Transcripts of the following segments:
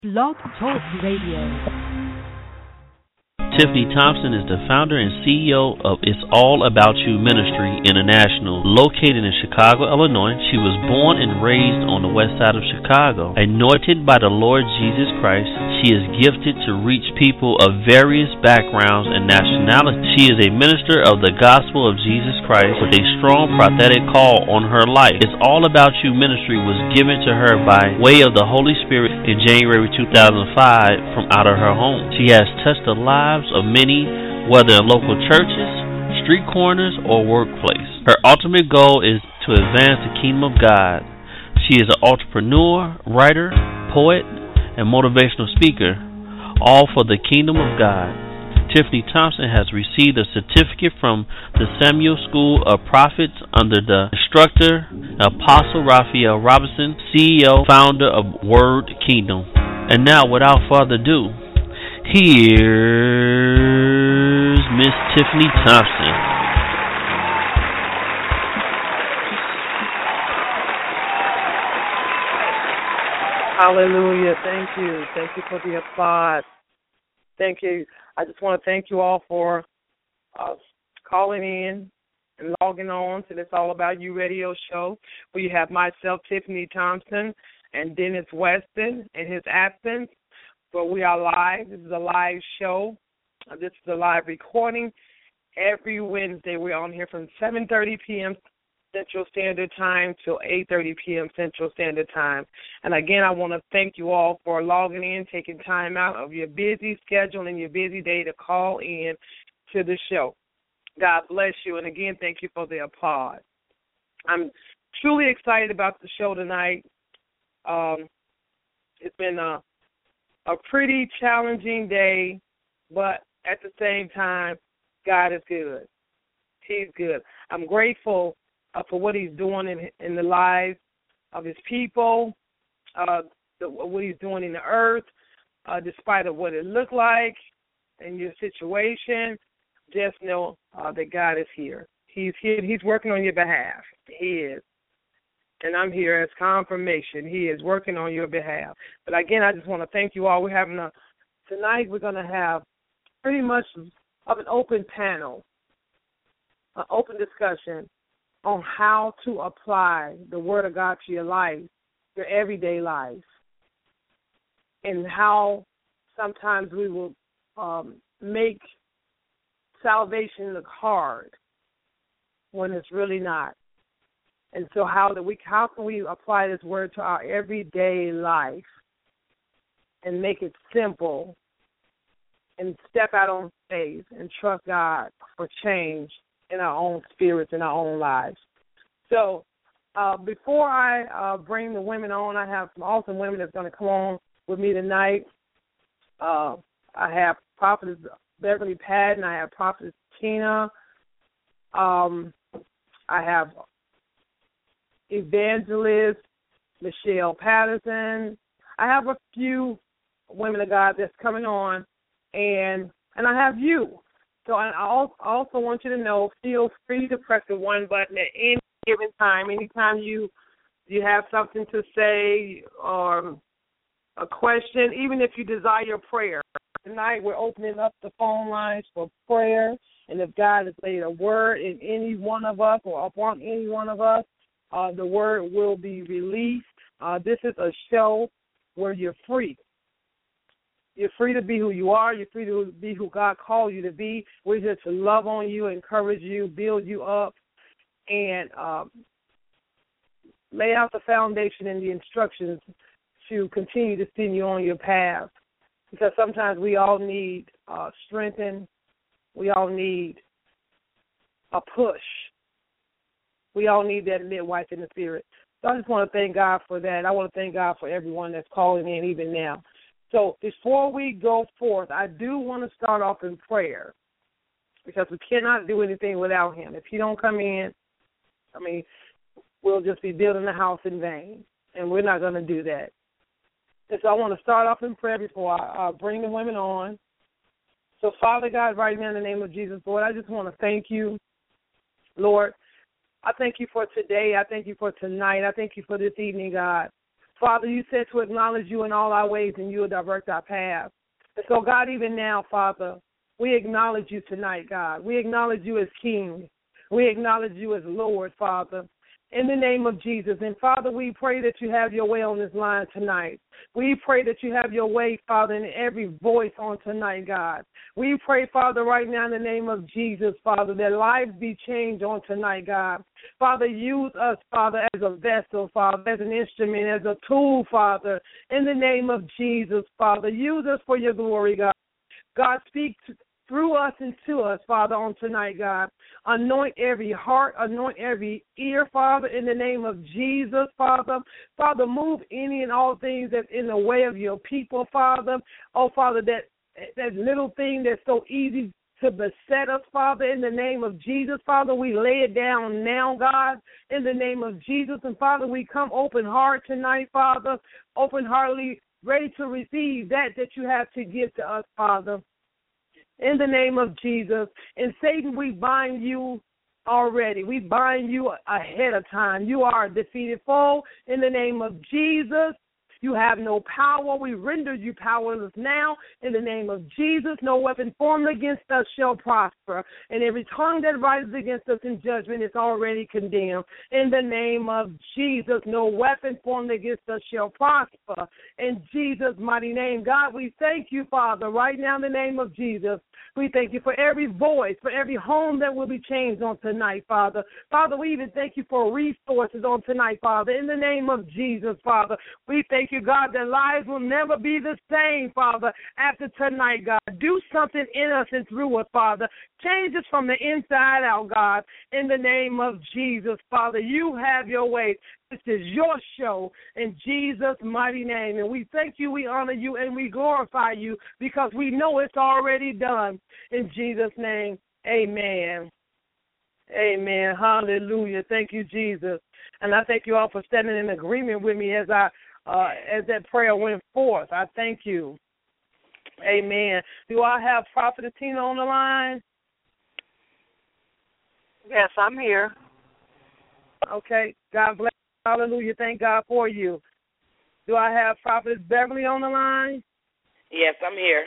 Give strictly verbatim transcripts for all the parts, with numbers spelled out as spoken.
Blog Talk Radio. Tiffany Thompson is the founder and C E O of It's All About You Ministry International, located in Chicago, Illinois. She was born and raised on the west side of Chicago. Anointed by the Lord Jesus Christ, she is gifted to reach people of various backgrounds and nationalities. She is a minister of the gospel of Jesus Christ with a strong prophetic call on her life. It's All About You Ministry was given to her by way of the Holy Spirit in January two thousand five from out of her home. She has touched the lives of many, whether in local churches, street corners, or workplace. Her ultimate goal is to advance the kingdom of God. She is an entrepreneur, writer, poet, and motivational speaker, all for the kingdom of God. Tiffany Thompson has received a certificate from the Samuel School of Prophets under the instructor, Apostle Raphael Robinson, C E O, founder of Word Kingdom. And now, without further ado, here's Miss Tiffany Thompson. Hallelujah. Thank you. Thank you for the applause. Thank you. I just want to thank you all for uh, calling in and logging on to this All About You radio show, where you have myself, Tiffany Thompson, and Dennis Weston in his absence. But we are live. This is a live show. Uh, this is a live recording. Every Wednesday, we're on here from seven thirty p.m. Central Standard Time till eight thirty p.m. Central Standard Time. And again, I want to thank you all for logging in, taking time out of your busy schedule and your busy day to call in to the show. God bless you. And again, thank you for the applause. I'm truly excited about the show tonight. Um, it's been a A pretty challenging day, but at the same time, God is good. He's good. I'm grateful uh, for what he's doing in, in the lives of his people, uh, the, what he's doing in the earth, uh, despite of what it looked like in your situation. Just know uh, that God is here. He's here. He's working on your behalf. He is. And I'm here as confirmation. He is working on your behalf. But again, I just want to thank you all. We're having a, tonight we're going to have pretty much of an open panel, an open discussion on how to apply the Word of God to your life, your everyday life, and how sometimes we will um, make salvation look hard when it's really not. And so how do we how can we apply this word to our everyday life and make it simple and step out on faith and trust God for change in our own spirits, in our own lives. So uh, before I uh, bring the women on, I have some awesome women that's going to come on with me tonight. Uh, I have Prophetess Beverly Patton. I have Prophetess Tina. Um, I have Evangelist Michelle Patterson. I have a few women of God that's coming on, and and I have you. So I also want you to know, feel free to press the one button at any given time. Anytime you you have something to say or a question, even if you desire prayer. Tonight we're opening up the phone lines for prayer, and if God has laid a word in any one of us or upon any one of us, Uh, the word will be released. Uh, this is a show where you're free. You're free to be who you are. You're free to be who God called you to be. We're here to love on you, encourage you, build you up, and um, lay out the foundation and the instructions to continue to send you on your path. Because sometimes we all need uh, strengthening. We all need a push. We all need that midwife in the spirit. So I just want to thank God for that. I want to thank God for everyone that's calling in even now. So before we go forth, I do want to start off in prayer because we cannot do anything without him. If he don't come in, I mean, we'll just be building the house in vain, and we're not going to do that. And so I want to start off in prayer before I uh, bring the women on. So, Father God, right now in the name of Jesus, Lord, I just want to thank you, Lord. I thank you for today. I thank you for tonight. I thank you for this evening, God. Father, you said to acknowledge you in all our ways and you will direct our path. And so, God, even now, Father, we acknowledge you tonight, God. We acknowledge you as King. We acknowledge you as Lord, Father, in the name of Jesus. And, Father, we pray that you have your way on this line tonight. We pray that you have your way, Father, in every voice on tonight, God. We pray, Father, right now in the name of Jesus, Father, that lives be changed on tonight, God. Father, use us, Father, as a vessel, Father, as an instrument, as a tool, Father, in the name of Jesus, Father. Use us for your glory, God. God, speak to through us and to us, Father, on tonight, God. Anoint every heart, anoint every ear, Father, in the name of Jesus, Father. Father, move any and all things that's in the way of your people, Father. Oh, Father, that, that little thing that's so easy to beset us, Father, in the name of Jesus. Father, we lay it down now, God, in the name of Jesus. And, Father, we come open heart tonight, Father, open-heartedly, ready to receive that that you have to give to us, Father. In the name of Jesus. And Satan, we bind you already. We bind you ahead of time. You are a defeated foe. In the name of Jesus, you have no power. We render you powerless now. In the name of Jesus, no weapon formed against us shall prosper. And every tongue that rises against us in judgment is already condemned. In the name of Jesus, no weapon formed against us shall prosper. In Jesus' mighty name, God, we thank you, Father, right now in the name of Jesus. We thank you for every voice, for every home that will be changed on tonight, Father. Father, we even thank you for resources on tonight, Father. In the name of Jesus, Father, we thank you, God, that lives will never be the same, Father, after tonight, God. Do something in us and through us, Father. Change us from the inside out, God. In the name of Jesus, Father, you have your way. This is your show in Jesus' mighty name. And we thank you, we honor you, and we glorify you because we know it's already done. In Jesus' name, amen. Amen. Hallelujah. Thank you, Jesus. And I thank you all for standing in agreement with me as I uh, as that prayer went forth. I thank you. Amen. Do I have Prophetess Tina on the line? Yes, I'm here. Okay. God bless. Hallelujah. Thank God for you. Do I have Prophetess Beverly on the line? Yes, I'm here.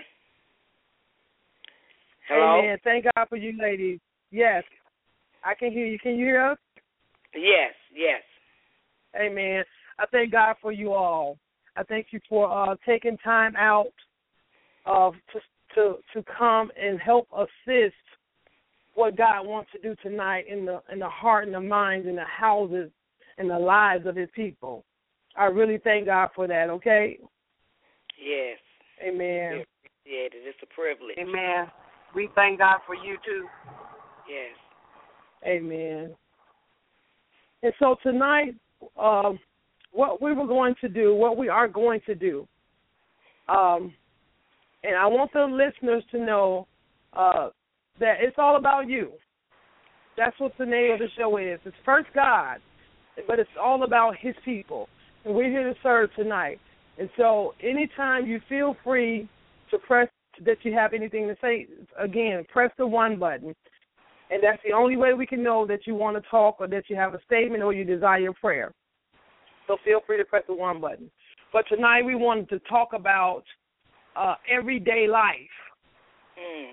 Hello? Amen. Thank God for you, ladies. Yes. I can hear you. Can you hear us? Yes, yes. Amen. I thank God for you all. I thank you for uh, taking time out uh, to, to to come and help assist what God wants to do tonight in the in the heart and the minds and the houses and the lives of his people. I really thank God for that, okay? Yes. Amen. Yeah, it's a privilege. Amen. We thank God for you, too. Yes. Amen. And so tonight, um, what we were going to do, what we are going to do, um, and I want the listeners to know uh, that it's all about you. That's what the name of the show is. It's First God, but it's all about his people. And we're here to serve tonight. And so anytime you feel free to press that you have anything to say, again, press the one button. And that's the only way we can know that you want to talk or that you have a statement or you desire prayer. So feel free to press the one button. But tonight we wanted to talk about uh, everyday life. Mm.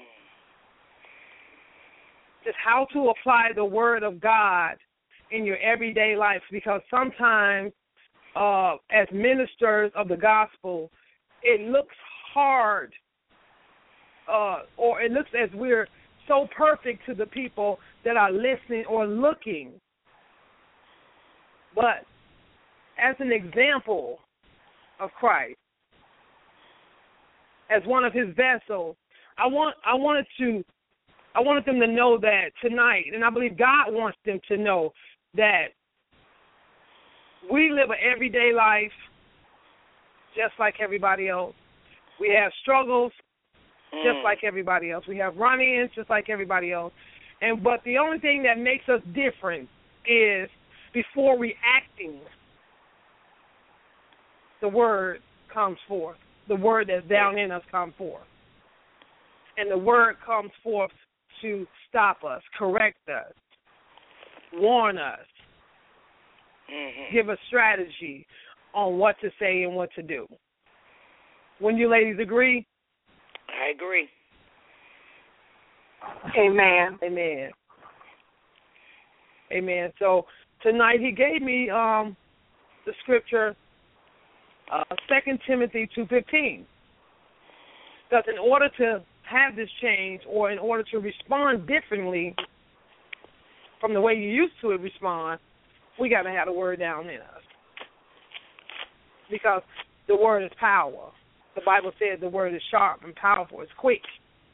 Just how to apply the word of God in your everyday life, because sometimes uh, as ministers of the gospel, it looks hard uh, or it looks as we're so perfect to the people that are listening or looking. But as an example of Christ, as one of his vessels, I want I wanted to I wanted them to know that tonight, and I believe God wants them to know that we live an everyday life just like everybody else. We have struggles mm. just like everybody else. We have run-ins just like everybody else. And but the only thing that makes us different is before reacting, the word comes forth. The word that's down in us comes forth. And the word comes forth to stop us, correct us, warn us, mm-hmm. give us strategy, on what to say and what to do. Wouldn't you ladies agree? I agree. Amen. Amen. Amen. So tonight he gave me um, the scripture, uh, Second Timothy two fifteen. Because in order to have this change, or in order to respond differently from the way you used to respond, we got to have the word down in us. Because the word is power. The Bible says the word is sharp and powerful. It's quick.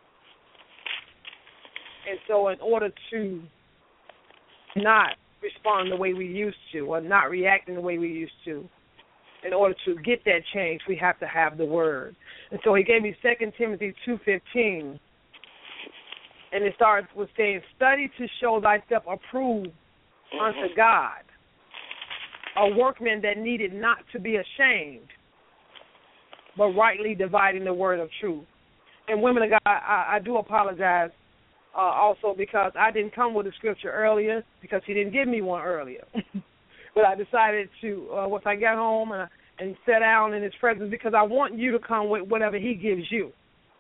And so in order to not respond the way we used to, or not react in the way we used to, in order to get that change, we have to have the word. And so he gave me Second Timothy two fifteen. And it starts with saying, study to show thyself approved unto God, a workman that needed not to be ashamed, but rightly dividing the word of truth. And women of God, I, I do apologize uh, also because I didn't come with a scripture earlier, because he didn't give me one earlier. But I decided to, uh, once I got home and, and sat down in his presence, because I want you to come with whatever he gives you.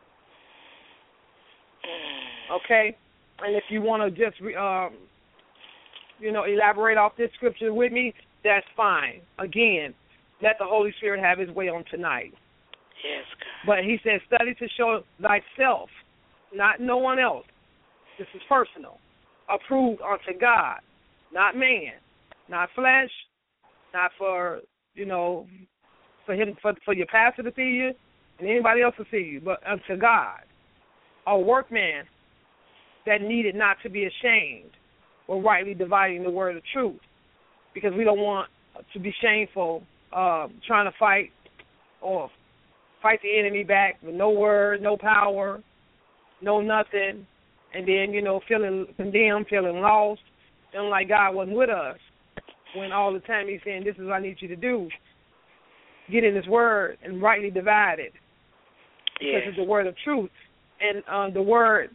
Okay? And if you want to just, um, you know, elaborate off this scripture with me, that's fine. Again, let the Holy Spirit have his way on tonight. Yes, God. But he says, study to show thyself, not no one else. This is personal. Approved unto God, not man, not flesh, not for, you know, for him, for, for your pastor to see you and anybody else to see you, but unto God. A workman that needed not to be ashamed, or rightly dividing the word of truth, because we don't want to be shameful uh, trying to fight or fight the enemy back with no word, no power, no nothing, and then, you know, feeling condemned, feeling lost, feeling like God wasn't with us, when all the time he's saying, this is what I need you to do. Get in his word and rightly divide it, because Yes. it's the word of truth. And uh, the word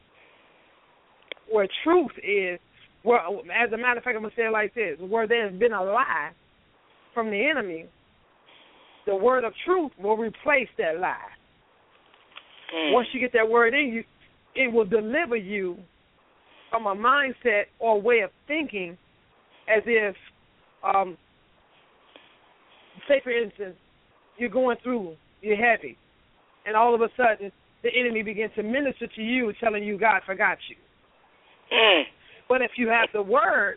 where truth is, where, as a matter of fact, I'm going to say it like this, where there's been a lie from the enemy, the word of truth will replace that lie. Mm. Once you get that word in you, it will deliver you from a mindset or way of thinking as if, um, say for instance, you're going through, you're heavy, and all of a sudden the enemy begins to minister to you, telling you God forgot you. Mm. But if you have the word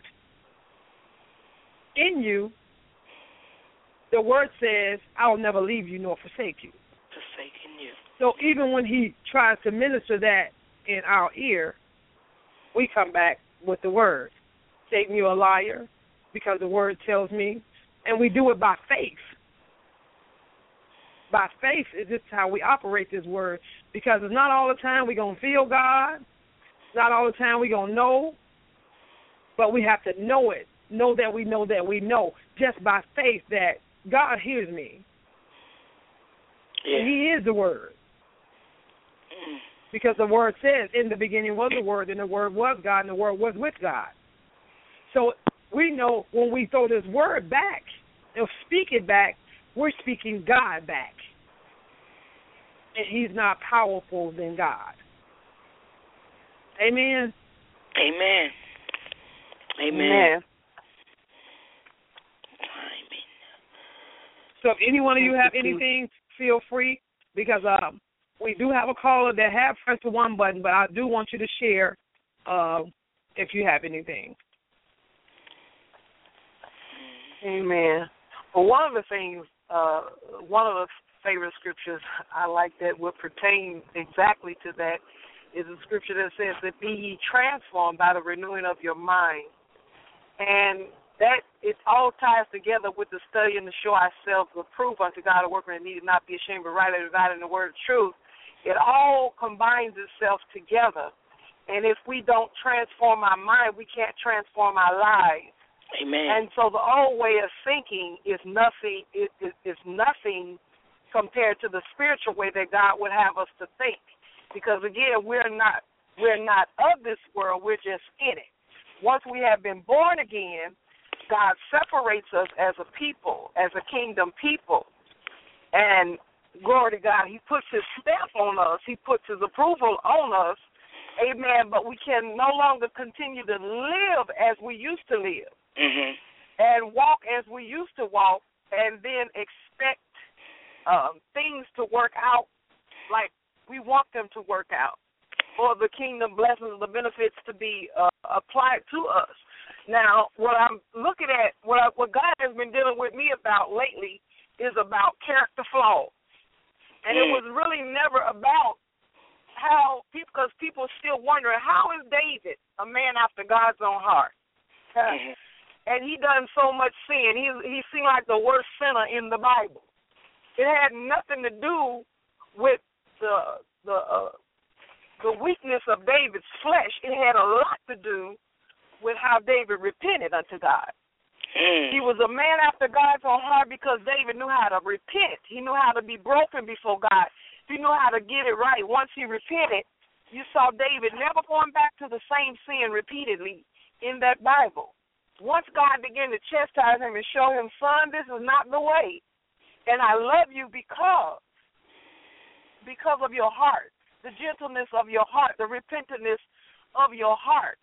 in you, the word says, I will never leave you nor forsake you. Forsaking you. So even when he tries to minister that in our ear, we come back with the word. Satan, you're a liar, because the word tells me. And we do it by faith. By faith is just how we operate this word, because it's not all the time we're going to feel God. It's not all the time we're going to know. But we have to know it. Know that we know that we know, just by faith, that God hears me. Yeah. And he is the word. Mm. Because the word says, in the beginning was the word, and the word was God, and the word was with God. So we know when we throw this word back, and speak it back, we're speaking God back. And he's not powerful than God. Amen? Amen. Amen. Amen. So if any one of you have anything, feel free, because um, we do have a caller that have pressed the one button, but I do want you to share uh, if you have anything. Amen. Well, one of the things, uh, one of the favorite scriptures I like that would pertain exactly to that is a scripture that says that be ye transformed by the renewing of your mind. And that it all ties together with the study and to show ourselves approved unto God, a workman that needed not be ashamed, but rightly dividing the word of truth. It all combines itself together. And if we don't transform our mind, we can't transform our lives. Amen. And so the old way of thinking is nothing is, is, is nothing compared to the spiritual way that God would have us to think. Because again, we're not we're not of this world, we're just in it. Once we have been born again, God separates us as a people, as a kingdom people. And glory to God, he puts his stamp on us. He puts his approval on us. Amen. But we can no longer continue to live as we used to live Mm-hmm. and walk as we used to walk and then expect um, things to work out like we want them to work out, or the kingdom blessings, the benefits to be uh, applied to us. Now, what I'm looking at, what, I, what God has been dealing with me about lately is about character flaws. And it was really never about how people, because people are still wondering, how is David a man after God's own heart? Mm-hmm. And he done so much sin. He he seemed like the worst sinner in the Bible. It had nothing to do with the the uh, the weakness of David's flesh. It had a lot to do with how David repented unto God. Mm. He was a man after God's own heart because David knew how to repent. He knew how to be broken before God. He knew how to get it right. Once he repented, you saw David never going back to the same sin repeatedly in that Bible. Once God began to chastise him and show him, son, this is not the way. And I love you because, because of your heart, the gentleness of your heart, the repentantness of your heart.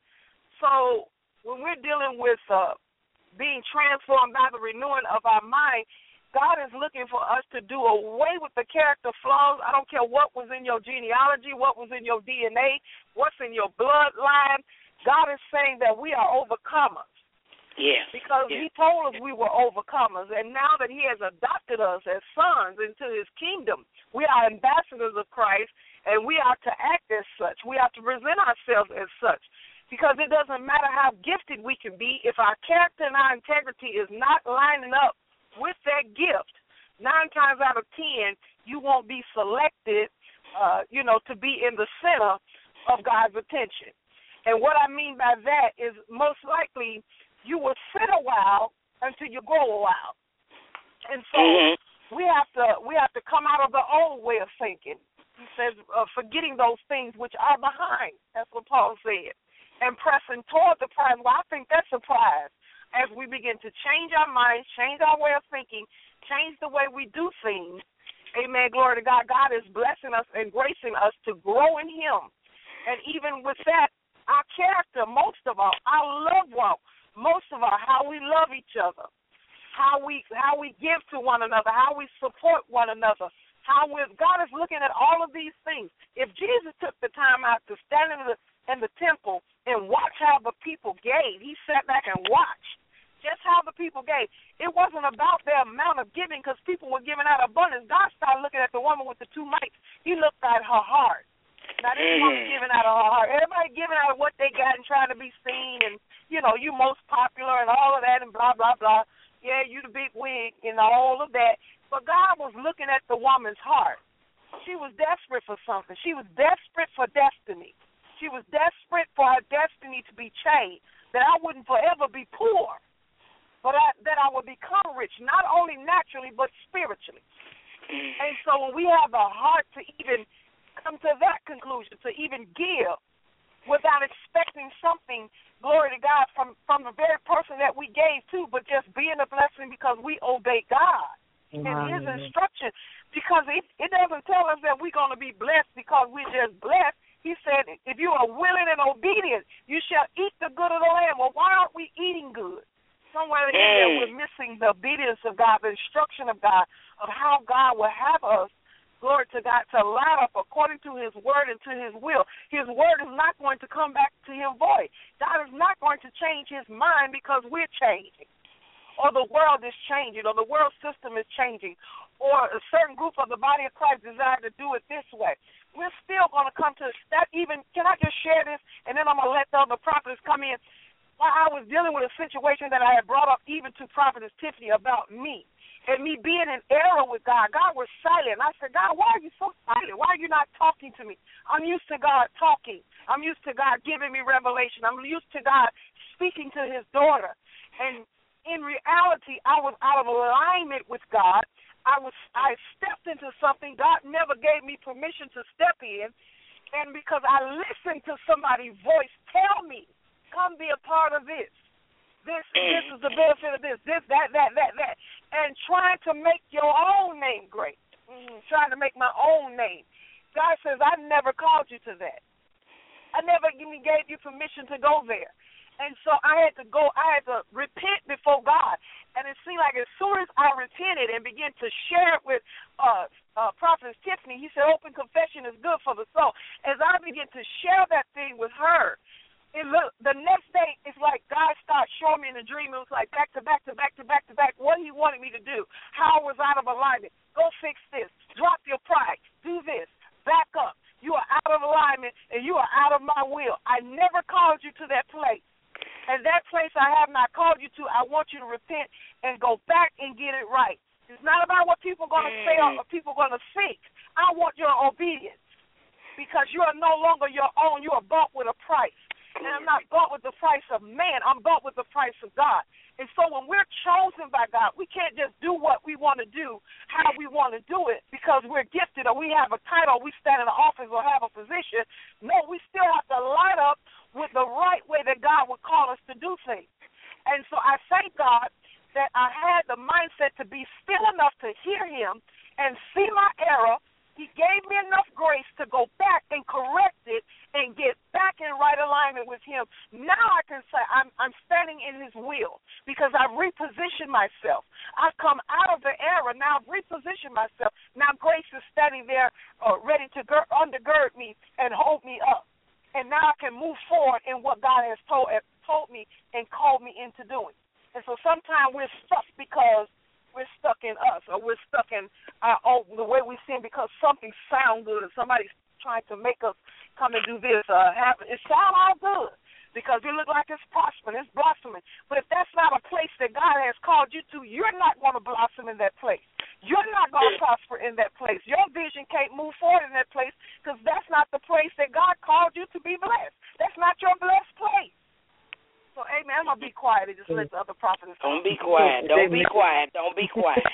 So when we're dealing with uh, being transformed by the renewing of our mind, God is looking for us to do away with the character flaws. I don't care what was in your genealogy, what was in your D N A, what's in your bloodline. God is saying that we are overcomers. Yeah. Because yeah. he told us we were overcomers, and now that he has adopted us as sons into his kingdom, we are ambassadors of Christ, and we are to act as such. We are to present ourselves as such, because it doesn't matter how gifted we can be. If our character and our integrity is not lining up with that gift, nine times out of ten, you won't be selected, uh, you know, to be in the center of God's attention. And what I mean by that is most likely you will sit a while until you grow a while. And so mm-hmm. we have to we have to come out of the old way of thinking. He says, uh, forgetting those things which are behind. That's what Paul said. And pressing toward the prize. Well, I think that's a prize. As we begin to change our minds, change our way of thinking, change the way we do things. Amen, glory to God. God is blessing us and gracing us to grow in him. And even with that, our character, most of all, our love walk, most of all, how we love each other, how we how we give to one another, how we support one another, how we God is looking at all of these things. If Jesus took the time out to stand in the in the temple and watch how the people gave, he sat back and watched just how the people gave. It wasn't about their amount of giving because people were giving out abundance. God started looking at the woman with the two mites. He looked at her heart. Now, this woman giving out of her heart. Everybody giving out of what they got and trying to be seen and, you know, you most popular and all of that and blah, blah, blah. Yeah, you the big wig and all of that. But God was looking at the woman's heart. She was desperate for something. She was desperate for destiny. She was desperate for her destiny to be changed, that I wouldn't forever be poor, but I, that I would become rich, not only naturally but spiritually. And so when we have a heart to even come to that conclusion, to even give without expecting something, glory to God, from, from the very person that we gave to, but just being a blessing because we obey God and wow. his instruction. Because it, it doesn't tell us that we're going to be blessed because we're just blessed. He said, if you are willing and obedient, you shall eat the good of the land. Well, why aren't we eating good? Somewhere in there we're missing the obedience of God, the instruction of God, of how God will have us, glory to God, to line up according to his word and to his will. His word is not going to come back to him void. God is not going to change his mind because we're changing, or the world is changing, or the world system is changing, or a certain group of the body of Christ desire to do it this way. We're still going to come to that even, can I just share this, and then I'm going to let the other prophets come in. While I was dealing with a situation that I had brought up even to Prophetess Tiffany about me, and me being in error with God. God was silent. I said, God, why are you so silent? Why are you not talking to me? I'm used to God talking. I'm used to God giving me revelation. I'm used to God speaking to his daughter. And in reality, I was out of alignment with God. I was I stepped into something God never gave me permission to step in, and because I listened to somebody's voice tell me, come be a part of this, This, this is the benefit of this, this, that, that, that, that, and trying to make your own name great, mm-hmm. trying to make my own name. God says, I never called you to that. I never even gave you permission to go there. And so I had to go, I had to repent before God. And it seemed like as soon as I repented and began to share it with uh, uh, Prophetess Tiffany, he said, open confession is good for the soul. As I began to share that thing with her, it look, the next day, it's like God started showing me in a dream. It was like back to back to back to back to back what he wanted me to do, how I was out of alignment. Go fix this. Drop your pride. Do this. Back up. You are out of alignment, and you are out of my will. I never called you to that place. And that place I have not called you to, I want you to repent and go back and get it right. It's not about what people are going to say or what people are going to think. I want your obedience because you are no longer your own. You are bought with a price. And I'm not bought with the price of man. I'm bought with the price of God. And so when we're chosen by God, we can't just do what we want to do, how we want to do it, because we're gifted or we have a title, we stand in an office or have a position. No, we still have to line up with the right way that God would call us to do things. And so I thank God that I had the mindset to be still enough to hear him and see my error. He gave me enough grace to go back and correct it and get back in right alignment with him. Now I can say I'm, I'm standing in his will because I've repositioned myself. I've come out of the error. Now I've repositioned myself. Now grace is standing there uh, ready to gir- undergird me and hold me up. And now I can move forward in what God has told, uh, told me and called me into doing. And so sometimes we're stuck because we're stuck in us, or we're stuck in our own, the way we sin because something sounds good, or somebody's trying to make us come and do this. Uh, have, it sounds all good because it looks like it's prospering, it's blossoming. But if that's not a place that God has called you to, you're not going to blossom in that place. You're not going to prosper in that place. Your vision can't move forward in that place because that's not the place that God called you to be blessed. That's not your blessed place. So, amen, I'm going to be quiet and just let the other prophets Don't be quiet. Don't be quiet. Don't be quiet.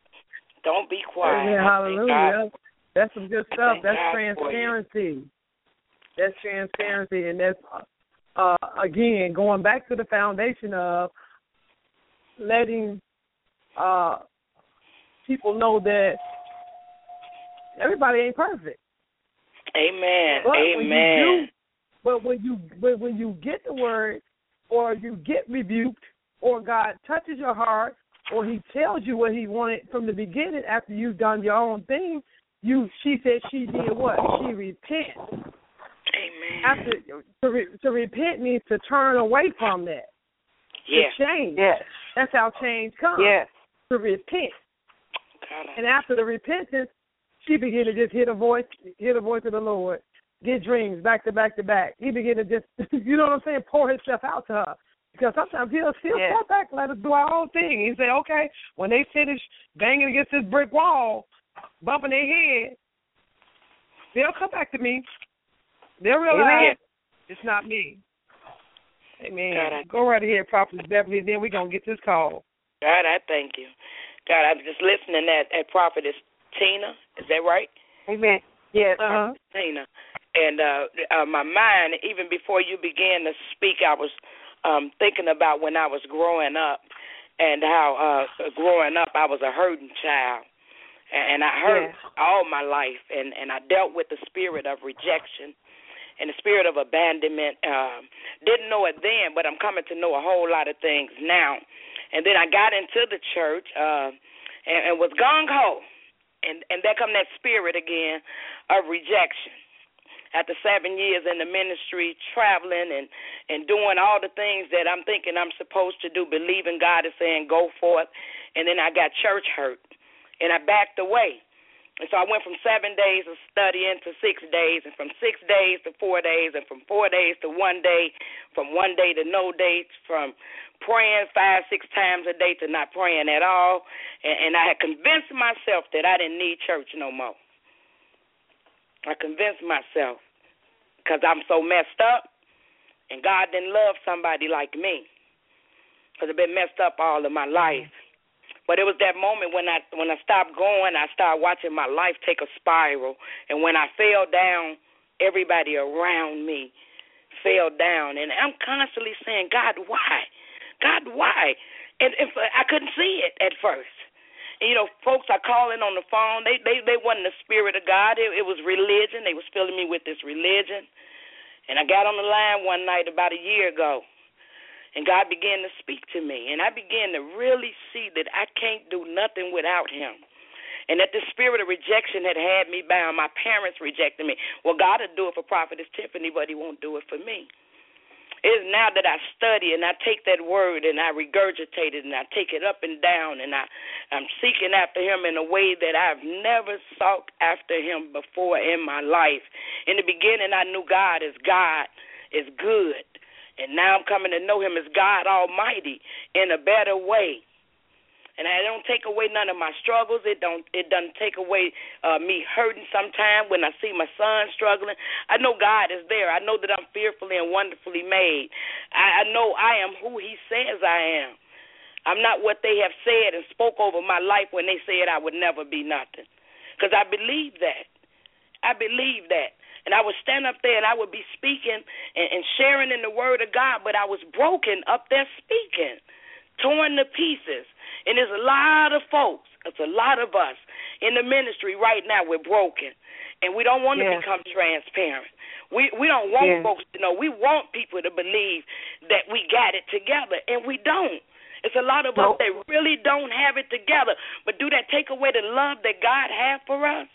Don't be quiet. Amen. Hallelujah. That's some good stuff. That's God transparency. That's transparency. And that's, uh, again, going back to the foundation of letting uh, people know that everybody ain't perfect. Amen. But Amen. When you do, but when you, but when you get the word, or you get rebuked, or God touches your heart, or he tells you what he wanted from the beginning after you've done your own thing, you she said she did what? She repent. Amen. After to, re, to repent means to turn away from that. Yes. To change. Yes. That's how change comes. Yes. To repent. God. And after the repentance, she began to just hear the voice, hear the voice of the Lord. Get dreams back to back to back. He began to just, you know what I'm saying, pour himself out to her. Because sometimes he'll still yeah. step back and let us do our own thing. He say, okay, when they finish banging against this brick wall, bumping their head, they'll come back to me. They'll realize Amen. It's not me. Amen. God, I, Go right ahead, Prophet Beverly, then we're going to get this call. God, I thank you. God, I'm just listening at, at Prophetess Tina. Is that right? Amen. Yes. Uh-huh. Tina. And uh, uh, my mind, even before you began to speak, I was um, thinking about when I was growing up and how uh, growing up I was a hurting child. And I hurt yes. all my life, and, and I dealt with the spirit of rejection and the spirit of abandonment. Um, didn't know it then, but I'm coming to know a whole lot of things now. And then I got into the church uh, and, and was gung-ho, and, and there come that spirit again of rejection. After seven years in the ministry, traveling and, and doing all the things that I'm thinking I'm supposed to do, believing God is saying go forth, and then I got church hurt, and I backed away. And so I went from seven days of studying to six days, and from six days to four days, and from four days to one day, from one day to no dates, from praying five, six times a day to not praying at all, and, and I had convinced myself that I didn't need church no more. I convinced myself because I'm so messed up, and God didn't love somebody like me because I've been messed up all of my life. But it was that moment when I when I stopped going, I started watching my life take a spiral. And when I fell down, everybody around me fell down. And I'm constantly saying, God, why? God, why? And, and I couldn't see it at first. And, you know, folks are calling on the phone. They they, they wasn't the Spirit of God. It, it was religion. They was filling me with this religion. And I got on the line one night about a year ago, and God began to speak to me. And I began to really see that I can't do nothing without him. And that the spirit of rejection had had me bound. My parents rejected me. Well, God will do it for Prophetess Tiffany, but he won't do it for me. It is now that I study and I take that word and I regurgitate it and I take it up and down and I, I'm seeking after him in a way that I've never sought after him before in my life. In the beginning, I knew God is God, is good. And now I'm coming to know him as God Almighty in a better way. And I don't take away none of my struggles. It don't. It doesn't take away uh, me hurting sometime when I see my son struggling. I know God is there. I know that I'm fearfully and wonderfully made. I, I know I am who he says I am. I'm not what they have said and spoke over my life when they said I would never be nothing. Because I believe that. I believe that. And I would stand up there and I would be speaking and, and sharing in the word of God, but I was broken up there speaking, torn to pieces. And there's a lot of folks, it's a lot of us in the ministry right now, we're broken. And we don't want to yeah. become transparent. We we don't want yeah. folks to know. We want people to believe that we got it together, and we don't. It's a lot of nope. us that really don't have it together. But do that take away the love that God has for us?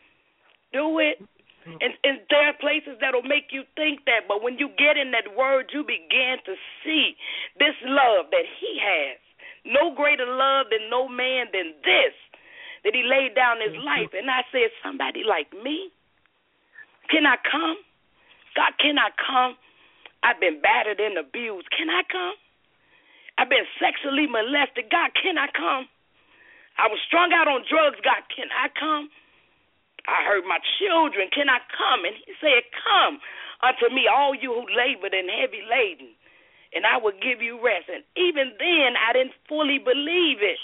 Do it. And, and there are places that will make you think that, but when you get in that word, you begin to see this love that he has. No greater love than no man than this, that he laid down his life. And I said, somebody like me, can I come? God, can I come? I've been battered and abused. Can I come? I've been sexually molested. God, can I come? I was strung out on drugs. God, can I come? I heard my children, can I come? And he said, come unto me, all you who labored and heavy laden, and I will give you rest. And even then, I didn't fully believe it.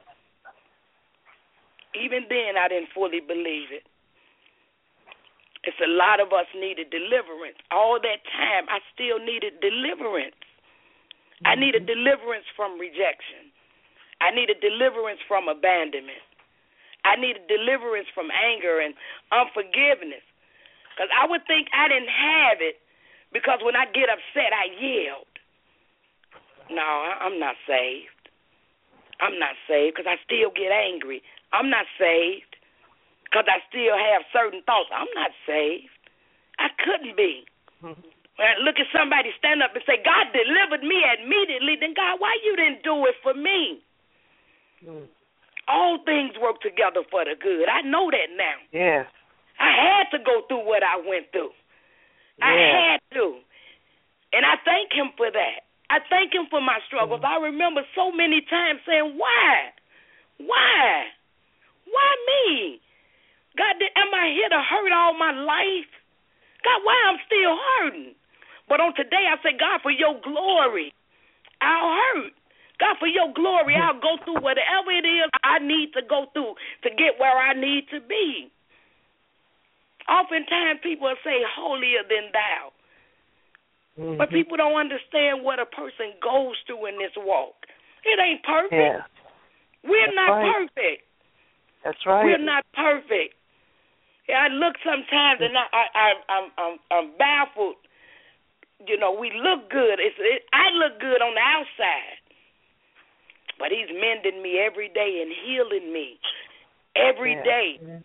Even then, I didn't fully believe it. It's a lot of us needed deliverance. All that time, I still needed deliverance. Mm-hmm. I needed deliverance from rejection. I needed deliverance from abandonment. I needed deliverance from anger and unforgiveness. Because I would think I didn't have it because when I get upset, I yelled. No, I'm not saved. I'm not saved because I still get angry. I'm not saved because I still have certain thoughts. I'm not saved. I couldn't be. Mm-hmm. When I look at somebody stand up and say, God delivered me immediately, then God, why you didn't do it for me? Mm. All things work together for the good. I know that now. Yeah. I had to go through what I went through. Yeah. I had to. And I thank him for that. I thank him for my struggles. Mm. I remember so many times saying, why? Why? Why me? God, am I here to hurt all my life? God, why I'm still hurting? But on today I say, God, for your glory, I'll hurt. God, for your glory, I'll go through whatever it is I need to go through to get where I need to be. Oftentimes people will say, holier than thou. Mm-hmm. But people don't understand what a person goes through in this walk. It ain't perfect. Yeah. We're That's not right. perfect. That's right. We're not perfect. Yeah, I look sometimes and I, I, I, I'm, I'm, I'm baffled. You know, we look good. It's, it, I look good on the outside. But he's mending me every day and healing me every yeah. day. Yeah.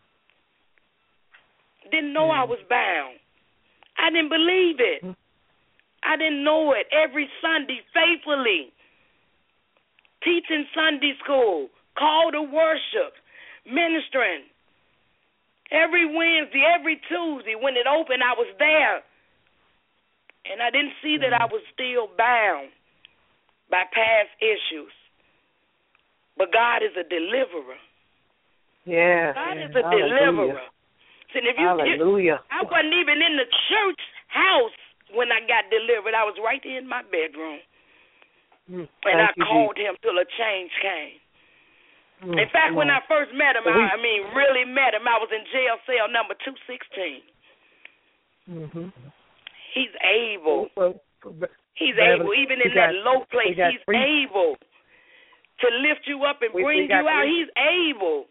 Didn't know yeah. I was bound. I didn't believe it. Mm. I didn't know it. Every Sunday, faithfully, teaching Sunday school, call to worship, ministering. Every Wednesday, every Tuesday, when it opened, I was there. And I didn't see that I was still bound by past issues. But God is a deliverer. Yeah. God is a Hallelujah. deliverer. See, if you, Hallelujah. You, I wasn't even in the church house when I got delivered. I was right there in my bedroom. Mm, and I you, called Jesus. him till a change came. Mm, in fact, when on. I first met him, I, I mean, really met him, I was in jail cell number two sixteen. Mm-hmm. He's able. Well, He's able, even in that low place, he's free. able to lift you up and we, bring we you out. Three. He's able.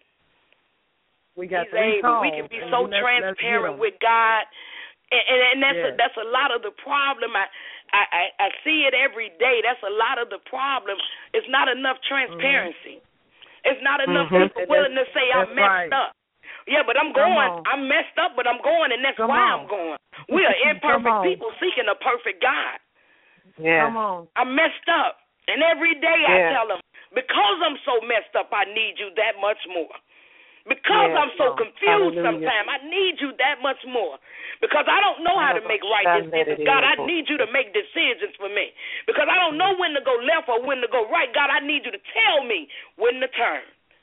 We got he's three able. calls, We can be so let's, transparent let's with God, and, and, and that's yes. a, that's a lot of the problem. I, I I see it every day. That's a lot of the problem. It's not enough transparency. Mm-hmm. It's not enough mm-hmm. people willing to say I messed right. up. Yeah, but I'm going. I'm messed up, but I'm going, and that's Come why on. I'm going. We are imperfect people seeking a perfect God. Yeah. Come on. I'm messed up, and every day I yeah. tell them, because I'm so messed up, I need you that much more. Because yeah. I'm so confused Hallelujah. sometimes, I need you that much more. Because I don't know how to make right decisions. God, I need you to make decisions for me. Because I don't know when to go left or when to go right. God, I need you to tell me when to turn.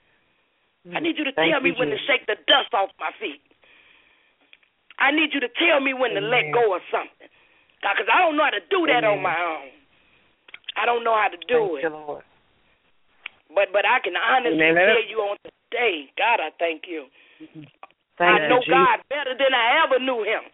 I need you to Thank tell me you, when Jesus. to shake the dust off my feet. I need you to tell me when Amen. to let go of something. God, because I don't know how to do that Amen. on my own. I don't know how to do thank it. You, Lord. But but I can honestly Amen. tell you on today, God, I thank you. Thank I know you, God better than I ever knew him.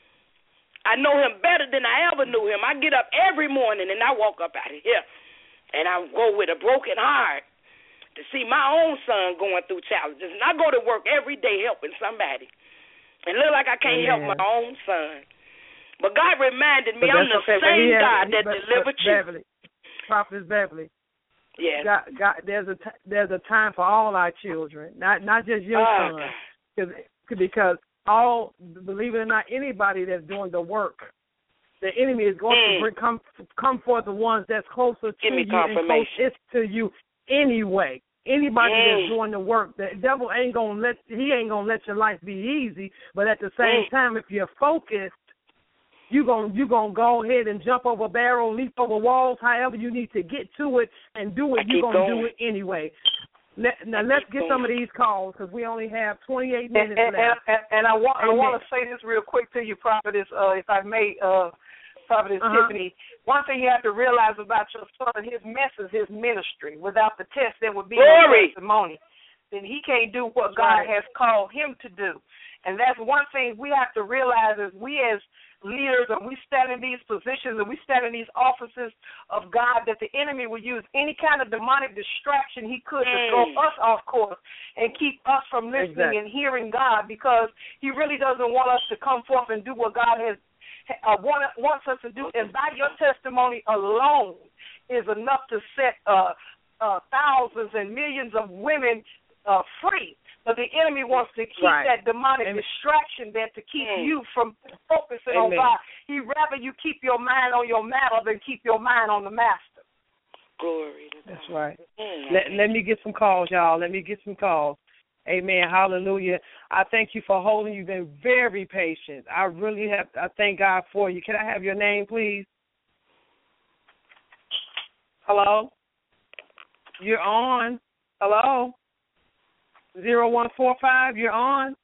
I know him better than I ever knew him. I get up every morning and I walk up out of here, and I go with a broken heart to see my own son going through challenges. And I go to work every day helping somebody, and look like I can't Amen. help my own son. But God reminded me but I'm the okay, same has, God that but, delivered but you. Beverly, Prophetess Beverly. Yeah. God, God, there's a t- there's a time for all our children, not not just your oh, son, because because all, believe it or not, anybody that's doing the work, the enemy is going mm. to bring, come come forth the ones that's closer Give to me you and closest to you anyway. Anybody mm. that's doing the work, the devil ain't gonna let he ain't gonna let your life be easy. But at the same mm. time, if you're focused, you gonna you gonna go ahead and jump over barrels, leap over walls, however you need to get to it and do it. You're gonna going. do it anyway. Let, now I let's get going. some of these calls because we only have twenty-eight minutes and, and, left. And, and I want Amen. I want to say this real quick to you, Prophetess, uh, if I may, uh, Prophetess uh-huh. Tiffany. One thing you have to realize about your son, his mess is his ministry. Without the test, there would be Glory. no testimony. Then he can't do what That's God right. has called him to do. And that's one thing we have to realize is we as leaders, and we stand in these positions, and we stand in these offices of God, that the enemy will use any kind of demonic distraction he could mm. to throw us off course and keep us from listening exactly. and hearing God, because he really doesn't want us to come forth and do what God has uh, want, wants us to do. And by your testimony alone is enough to set uh, uh, thousands and millions of women uh, free. But the enemy wants to keep right. that demonic Amen. distraction there to keep mm. you from focusing Amen. on God. He'd rather you keep your mind on your matter than keep your mind on the master. Glory to God. That's right. Mm. Let, let me get some calls, y'all. Let me get some calls. Amen. Hallelujah. I thank you for holding. You've been very patient. I really have. I thank God for you. Can I have your name, please? Hello? You're on. Hello? Zero one four five, you're on.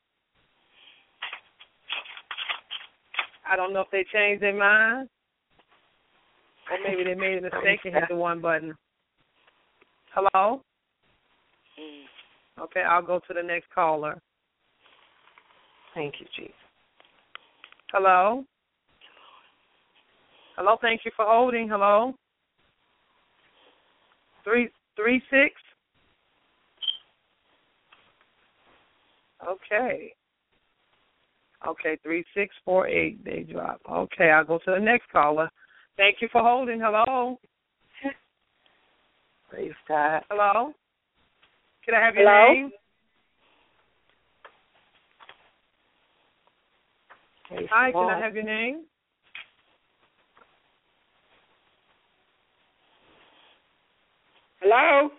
I don't know if they changed their mind, or maybe they made a mistake and hit the one button. Hello? Okay, I'll go to the next caller. Thank you, Jesus. Hello? Hello, thank you for holding. Hello? Three, three, six? Okay. Okay, three six four eight. They drop. Okay, I'll go to the next caller. Thank you for holding. Hello. Praise God. Hello. Can I have your Hello? name? Praise Hi. Can God. I have your name? Hello?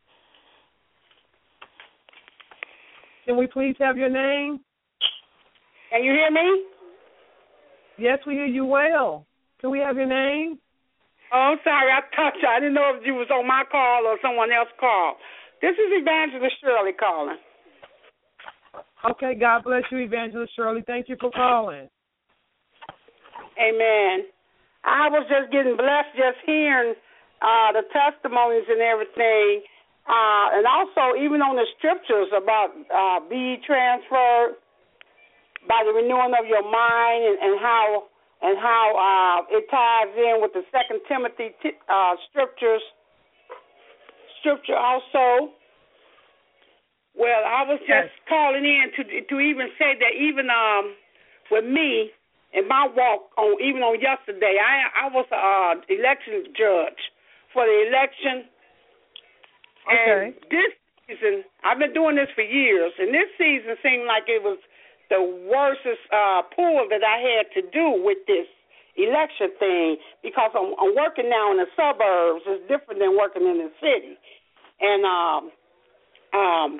Can we please have your name? Can you hear me? Yes, we hear you well. Can we have your name? Oh, I'm sorry. I thought you. I didn't know if you was on my call or someone else called. This is Evangelist Shirley calling. Okay, God bless you, Evangelist Shirley. Thank you for calling. Amen. I was just getting blessed just hearing uh, the testimonies and everything, uh, and also even on the scriptures about uh, be transferred by the renewing of your mind, and, and how and how uh, it ties in with the Second Timothy t- uh, scriptures. Scripture also. Well, I was just yes. calling in to to even say that even um with me in my walk on even on yesterday, I I was a uh, election judge for the election. Okay. And this season, I've been doing this for years, and this season seemed like it was the worstest uh, pull that I had to do with this election thing because I'm, I'm working now in the suburbs. It's different than working in the city. And um, um,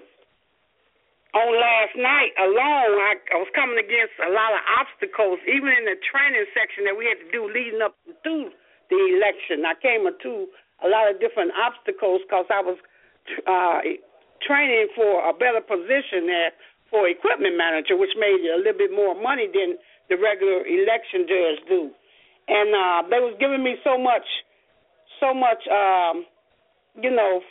on last night alone, I, I was coming against a lot of obstacles, even in the training section that we had to do leading up to the election. I came to a lot of different obstacles because I was uh, training for a better position there for equipment manager, which made a little bit more money than the regular election judge do. And uh, they was giving me so much, so much, um, you know,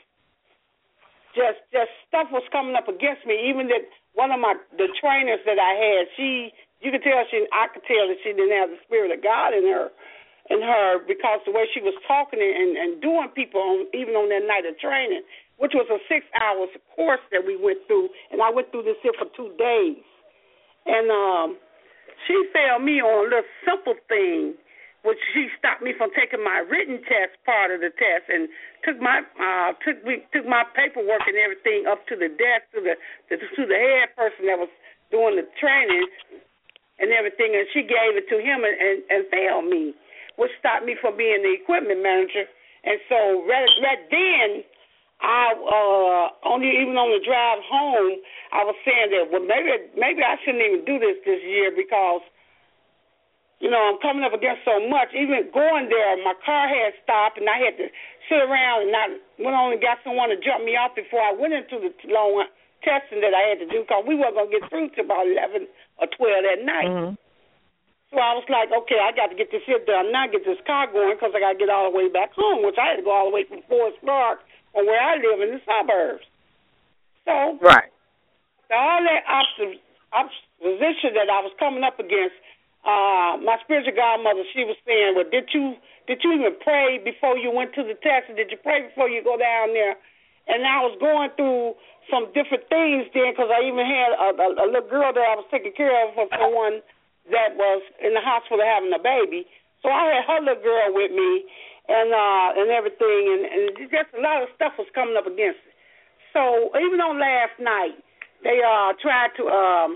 just just stuff was coming up against me. Even that one of my the trainers that I had, she, you could tell she, I could tell that she didn't have the Spirit of God in her, in her because the way she was talking and, and doing people on, even on that night of training, which was a six hours course that we went through, and I went through this here for two days. And um, she failed me on a little simple thing, which she stopped me from taking my written test part of the test, and took my uh, took we took my paperwork and everything up to the desk to the to the head person that was doing the training and everything, and she gave it to him and, and, and failed me, which stopped me from being the equipment manager. And so right, right then, I uh, only even on the drive home, I was saying that well maybe maybe I shouldn't even do this this year because, you know, I'm coming up against so much. Even going there, my car had stopped and I had to sit around and I went on and got someone to jump me off before I went into the long testing that I had to do because we weren't going to get through to about eleven or twelve that night. Mm-hmm. So I was like, okay, I got to get this here done now, get this car going because I got to get all the way back home, which I had to go all the way from Forest Park or where I live in the suburbs. So, right. So all that opposition opposition that I was coming up against, uh, my spiritual godmother, she was saying, well, did you did you even pray before you went to the test? Did you pray before you go down there? And I was going through some different things then because I even had a, a, a little girl that I was taking care of for someone that was in the hospital having a baby. So I had her little girl with me and uh, and everything, and, and just a lot of stuff was coming up against it. So even on last night, they uh, tried to um,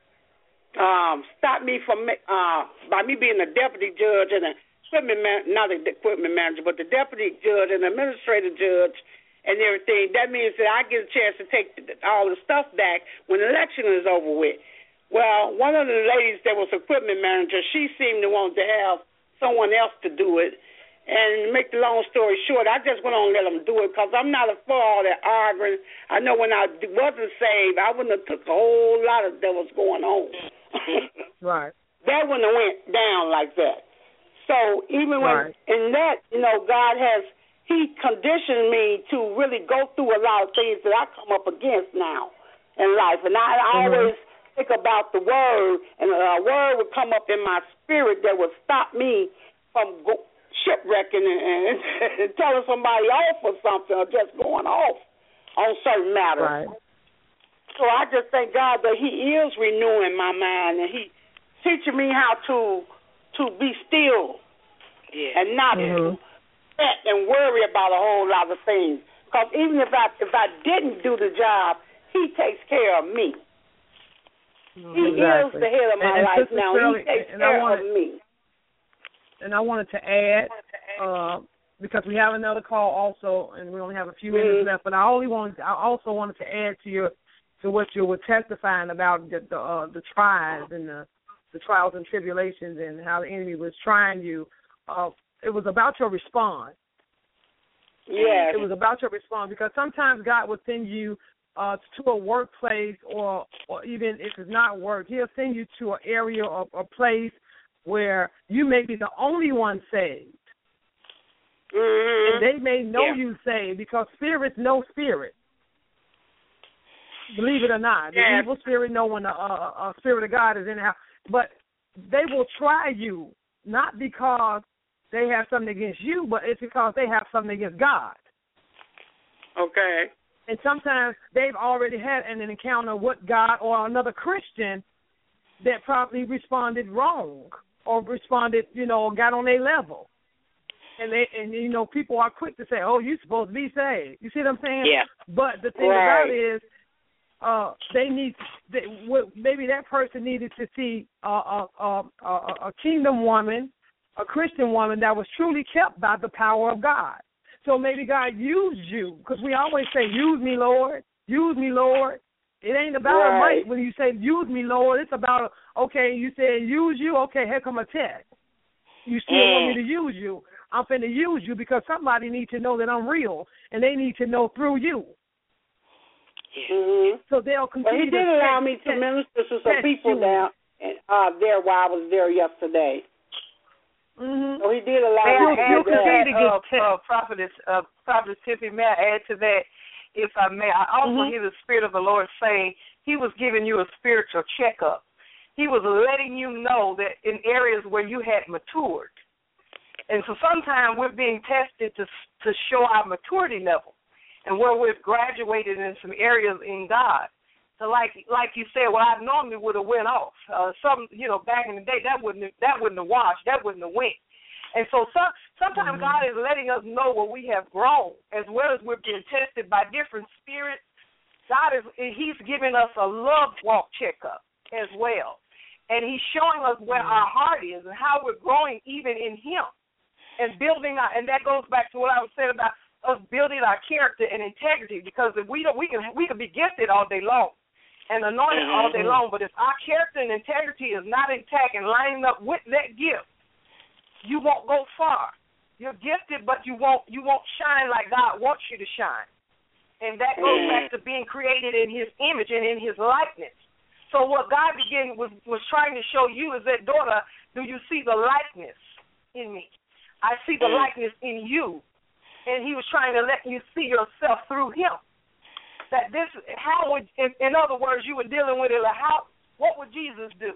um, stop me from uh, by me being a deputy judge and a equipment man- not the equipment manager, but the deputy judge and administrative judge and everything. That means that I get a chance to take all the stuff back when the election is over with. Well, one of the ladies that was equipment manager, she seemed to want to have someone else to do it. And make the long story short, I just went on and let them do it because I'm not for all that arguing. I know when I wasn't saved, I wouldn't have took a whole lot of that was going on. Right. That wouldn't have went down like that. So even when right. in that, you know, God has, he conditioned me to really go through a lot of things that I come up against now in life. And I, I mm-hmm. always think about the word, and a word would come up in my spirit that would stop me from go, shipwrecking and, and, and telling somebody off or something or just going off on certain matters. Right. So I just thank God that he is renewing my mind and he teaching me how to to be still yeah. and not mm-hmm. fret and worry about a whole lot of things. Because even if I if I didn't do the job, he takes care of me. Mm-hmm. He exactly. is the head of my and, life and now. Shirley, he takes and care I wanted, of me. And I wanted to add, uh, because we have another call also, and we only have a few mm-hmm. minutes left. But I only wanted, I also wanted to add to your, to what you were testifying about the the, uh, the trials and the, the trials and tribulations and how the enemy was trying you. Uh, it was about your response. Yes. It was about your response because sometimes God will send you uh, to a workplace or, or even if it's not work, he'll send you to an area or a place where you may be the only one saved. Mm-hmm. And they may know yeah. you saved because spirits know spirit. Believe it or not. Yeah. The evil spirit know when the uh, uh, spirit of God is in the house. But they will try you not because they have something against you, but it's because they have something against God. Okay. And sometimes they've already had an encounter with God or another Christian that probably responded wrong or responded, you know, got on their level. And, they, and you know, people are quick to say, oh, you're supposed to be saved. You see what I'm saying? Yeah. But the thing Right. about it is, uh, they need, they, maybe that person needed to see a, a, a, a, a kingdom woman, a Christian woman that was truly kept by the power of God. So maybe God used you, because we always say, use me, Lord, use me, Lord. It ain't about Right. a mic when you say, use me, Lord. It's about, okay, you said use you, okay, here come a test. You still mm. want me to use you. I'm finna use you because somebody needs to know that I'm real, and they need to know through you. Mm-hmm. So they'll continue Well, he did to allow test, me to test, minister to some people you. down and, uh, there while I was there yesterday. Mm-hmm. So he did allow May me I to add do to that. that, uh, uh, Prophetess, uh, Prophetess Tiffany, may I add to that, if I may? I also mm-hmm. hear the Spirit of the Lord saying he was giving you a spiritual checkup. He was letting you know that in areas where you had matured. And so sometimes we're being tested to to show our maturity level and where we've graduated in some areas in God. So like like you said, well, I normally would have went off. Uh, some, you know, back in the day, that wouldn't have, that wouldn't have washed, that wouldn't have went. And so some, sometimes mm-hmm. God is letting us know where we have grown, as well as we're being tested by different spirits. God is He's giving us a love walk checkup as well. And He's showing us where mm-hmm. our heart is and how we're growing even in Him. And building our, and that goes back to what I was saying about us building our character and integrity, because if we don't, we can we can be gifted all day long and anointed mm-hmm. all day long, but if our character and integrity is not intact and lining up with that gift, you won't go far. You're gifted, but you won't you won't shine like God wants you to shine. And that goes mm-hmm. back to being created in His image and in His likeness. So what God began was was trying to show you is that, daughter, do you see the likeness in me? I see the likeness in you, and He was trying to let you see yourself through Him. That this, how would, in, in other words, you were dealing with it like, how, what would Jesus do?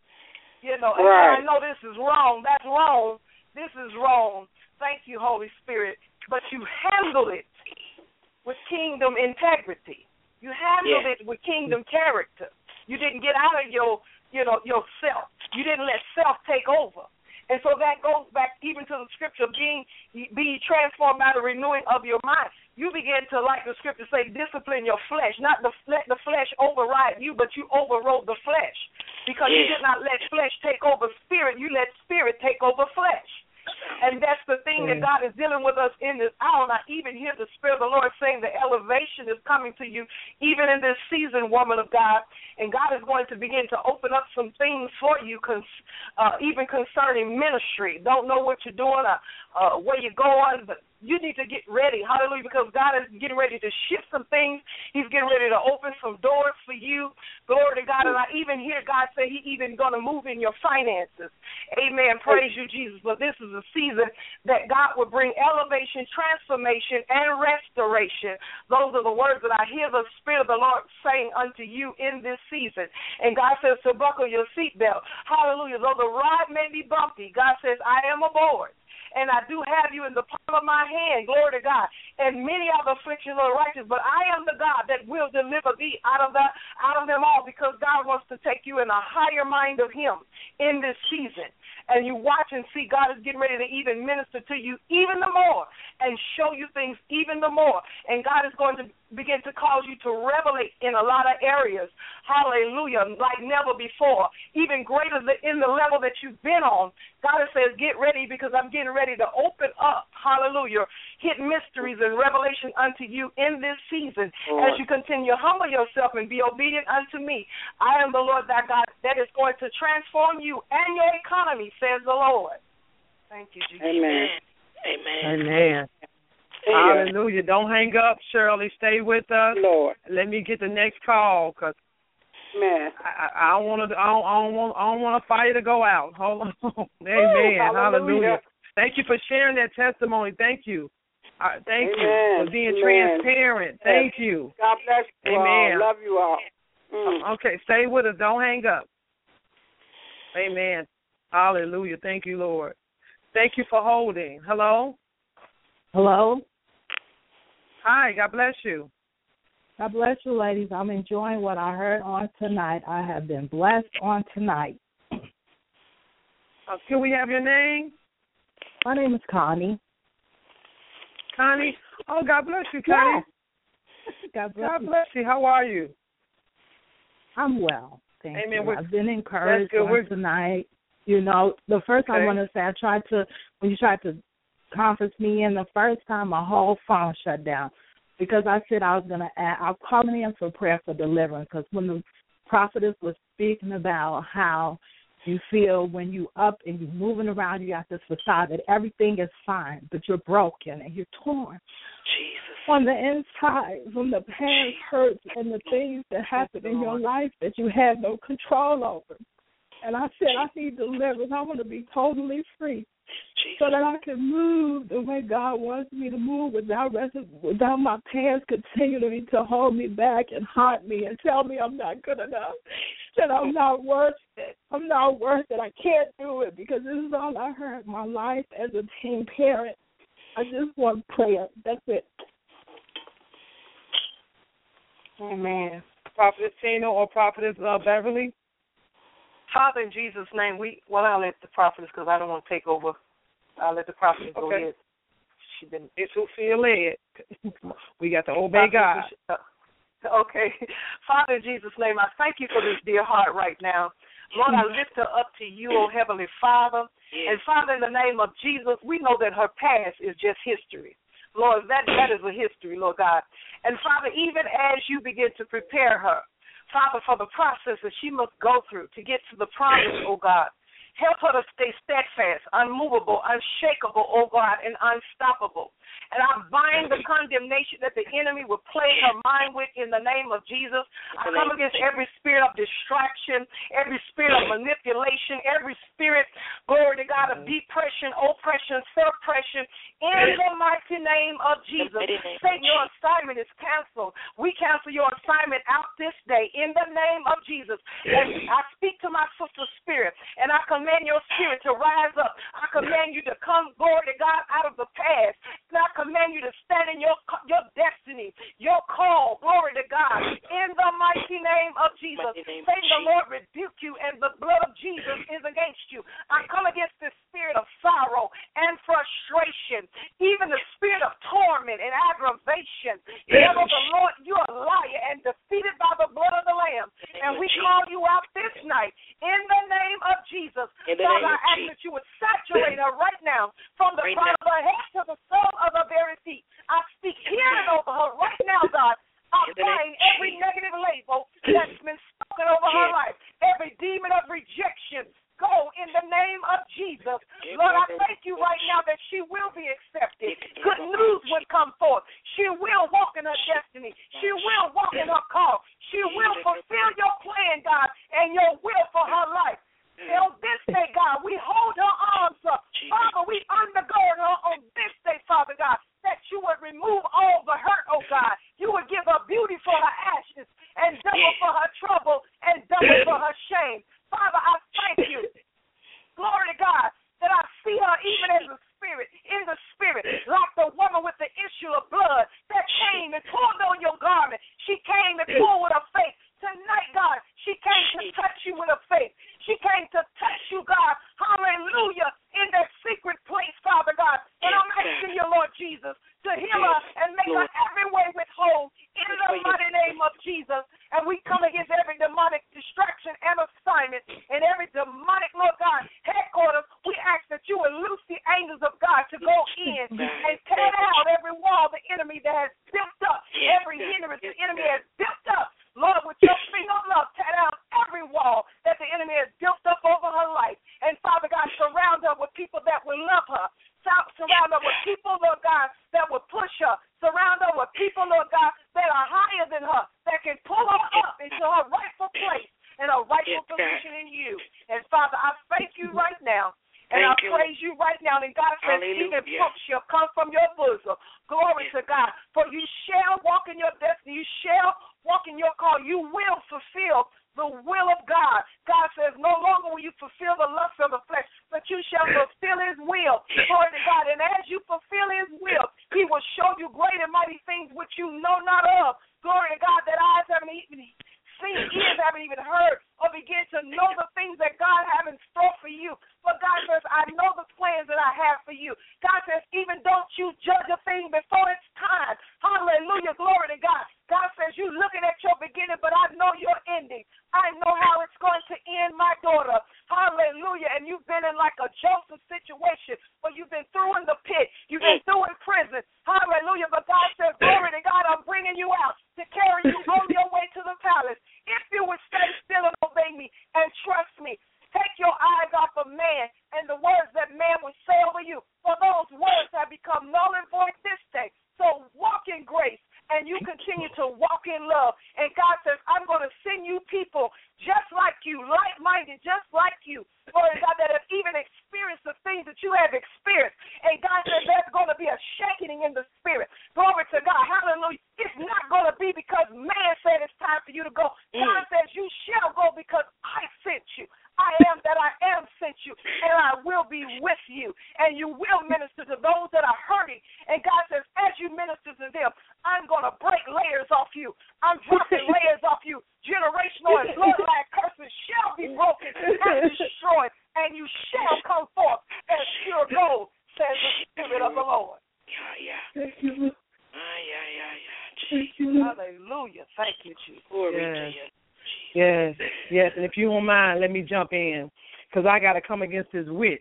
You know, and right. I know this is wrong, that's wrong, this is wrong. Thank you, Holy Spirit. But you handled it with kingdom integrity. You handled yeah. it with kingdom character. You didn't get out of your, you know, yourself. You didn't let self take over. And so that goes back even to the scripture, being be transformed by the renewing of your mind. You begin to, like the scripture say, discipline your flesh, not the, let the flesh override you, but you overrode the flesh. Because yeah. you did not let flesh take over spirit, you let spirit take over flesh. And that's the thing that God is dealing with us in this hour. And I even hear the Spirit of the Lord saying the elevation is coming to you, even in this season, woman of God. And God is going to begin to open up some things for you, cons- uh, even concerning ministry. Don't know what you're doing, or uh, where you're going, but you need to get ready, hallelujah, because God is getting ready to shift some things. He's getting ready to open some doors for you. Glory to God. And I even hear God say He even going to move in your finances. Amen. Praise you, Jesus. But this is a season that God will bring elevation, transformation, and restoration. Those are the words that I hear the Spirit of the Lord saying unto you in this season. And God says to buckle your seatbelt. Hallelujah. Though the ride may be bumpy, God says, I am aboard. And I do have you in the palm of my hand, glory to God. And many are the afflictions of the righteous, but I am the God that will deliver thee out of the out of them all, because God wants to take you in a higher mind of Him in this season. And you watch and see God is getting ready to even minister to you even the more and show you things even the more. And God is going to begin to cause you to revelate in a lot of areas. Hallelujah, like never before, even greater than in the level that you've been on. God says, get ready, because I'm getting ready to open up, hallelujah, hidden mysteries and revelation unto you in this season. Lord. As you continue to humble yourself and be obedient unto me, I am the Lord thy God that is going to transform you and your economy, says the Lord. Thank you, Jesus. Amen. Amen. Amen. Hallelujah. Don't hang up, Shirley. Stay with us. Lord. Let me get the next call, because Man. I, I don't want to. I don't, I don't want. I don't want a fire to go out. Hold on. Amen. Ooh, hallelujah. Hallelujah. Thank you for sharing that testimony. Thank you. Uh, thank Amen. you for being Amen. transparent. Yes. Thank you. God bless you Amen. all. Love you all. Mm. Okay, stay with us. Don't hang up. Amen. Hallelujah. Thank you, Lord. Thank you for holding. Hello? Hello? Hi, God bless you. God bless you, ladies. I'm enjoying what I heard on tonight. I have been blessed on tonight. Uh, can we have your name? My name is Connie. Connie? Oh, God bless you, Connie. Yeah. God bless God you. bless you. How are you? I'm well. Thank Amen. you. We're- I've been encouraged good. on We're- tonight. You know, the first Okay. I want to say, I tried to, when you tried to conference me in the first time, my whole phone shut down because I said I was going to add, I'm calling in for prayer for deliverance because when the prophetess was speaking about how you feel when you up and you're moving around, you got this facade that everything is fine, but you're broken and you're torn. Jesus. On the inside, from the past hurts and the things that happened in your life that you had no control over. And I said, I need deliverance. I want to be totally free so that I can move the way God wants me to move without without my past continuing to hold me back and haunt me and tell me I'm not good enough, that I'm not worth it. I'm not worth it. I can't do it because this is all I heard my life as a teen parent. I just want prayer. That's it. Amen. Prophetess Tina or Prophetess uh, Beverly? Father, in Jesus' name, we well, I'll let the prophetess because I don't want to take over. I'll let the prophetess go Okay. ahead. She been. It's who feel led. We got to obey God. Okay. Father, in Jesus' name, I thank you for this dear heart right now. Lord, I lift her up to you, oh Heavenly Father. And Father, in the name of Jesus, we know that her past is just history. Lord, that, that is a history, Lord God. And Father, even as you begin to prepare her, Father, for the process that she must go through to get to the promise, oh God, help her to stay steadfast, unmovable, unshakable, oh God, and unstoppable. And I bind the condemnation that the enemy will plague her mind with in the name of Jesus. I come against every spirit of distraction, every spirit of manipulation, every spirit, glory to God, of depression, oppression, suppression, in the mighty name of Jesus. Satan, your assignment is canceled. We cancel your assignment out this day in the name of Jesus. And I speak to my sister spirit, and I command your spirit to rise up. I command you to come, glory to God, out of the past. And I command you to stand in your your destiny, your call, glory to God, in the mighty name of Jesus. Satan, the Lord rebuke you, and the blood of Jesus is against you. I come against this spirit of sorrow and frustration, even the spirit of torment and aggravation. Devil, the Lord, you are a liar and defeated by the blood of the Lamb. And we call you out this night in the name of Jesus. Father, I ask that you would saturate her right now from the crown of her head to the sole of her very feet. I speak healing over her right now, God. I bind every negative label that's been spoken over her life, every demon of rejection. Go in the name of Jesus. Lord, I thank you right now that she will be accepted. Good news will come forth. She will walk in her destiny. She will walk in her call. She will fulfill your plan, God, and your will for her life. And on this day, God, we hold her arms up. Father, we undergird her on this day, Father God, that you would remove all the hurt, oh God. You would give her beauty for her ashes and double for her trouble and double for her shame. Father, I thank you. Glory to God, that I see her even as a spirit, in the spirit, like the woman with the issue of blood that came and pulled on your garment. She came and pulled with her faith. Tonight, God, she came to touch you with her faith. She came to touch you, God, hallelujah, in that secret place, Father God. And I'm asking you, Lord Jesus, to heal her and make her every way with whole in the mighty name of Jesus. And we come against every demonic distraction and assignment and every demonic, Lord God, headquarters. We ask that you would loose the angels of God to go in and tear down every wall the enemy that has built up, every hindrance the enemy has built up. Lord, with your finger of love, tear down every wall that the enemy has built up over her life. And, Father God, surround her with people that will love her. Surround her with people, Lord God, that will push her. Surround her with people, Lord God, that are higher than her, that can pull her up into her rightful place and her rightful position in you. And, Father, I thank you right now. And I praise you right now. And God says, even books shall come from your bosom. Glory to God. For you shall walk in your destiny. You shall walk in your call. You will fulfill the will of God. God says, no longer will you fulfill the lust of the flesh, but you shall fulfill his will. Glory to God. And as you fulfill his will, he will show you great and mighty things which you know not of. Glory to God, that eyes haven't even seen, ears haven't even heard, or begin to know the things that God has in store for you. But God says, I know the plans that I have for you. God says, even don't you judge a thing before it's time. Hallelujah, glory to God. God says, you're looking at your beginning, but I know your ending. I know how it's going to end, my daughter. Hallelujah. And you've been in like a Joseph situation, where you've been through in the pit. You've been through in prison. Hallelujah. But God says, glory to God, I'm bringing you out to carry you on your way to the palace. If you would stay still and obey me and trust me, take your eyes off of man and the words that man will say over you. For those words have become null and void this day. So walk in grace, and you continue to walk in love. And God says, I'm going to send you people just like you, like-minded, just like you, Lord God, that have even experienced the things that you have experienced. And God says there's going to be a shaking in the spirit. Glory to God. Hallelujah. It's not going to be because man said it's time for you to go. God says you shall go because I sent you. I am that I am sent you, and I will be with you, and you will minister to those that are hurting. And God says, as you minister to them, I'm going to break layers off you. I'm dropping layers off you. Generational and bloodline curses shall be broken and destroyed, and you shall come forth as pure gold, says the Spirit of the Lord. Yeah, yeah. Thank you. Ah, yeah, yeah, yeah. Thank you. Hallelujah. Thank you, Jesus. Glory Yes. to you. Yes, yes. And if you don't mind, let me jump in, because I got to come against this witch.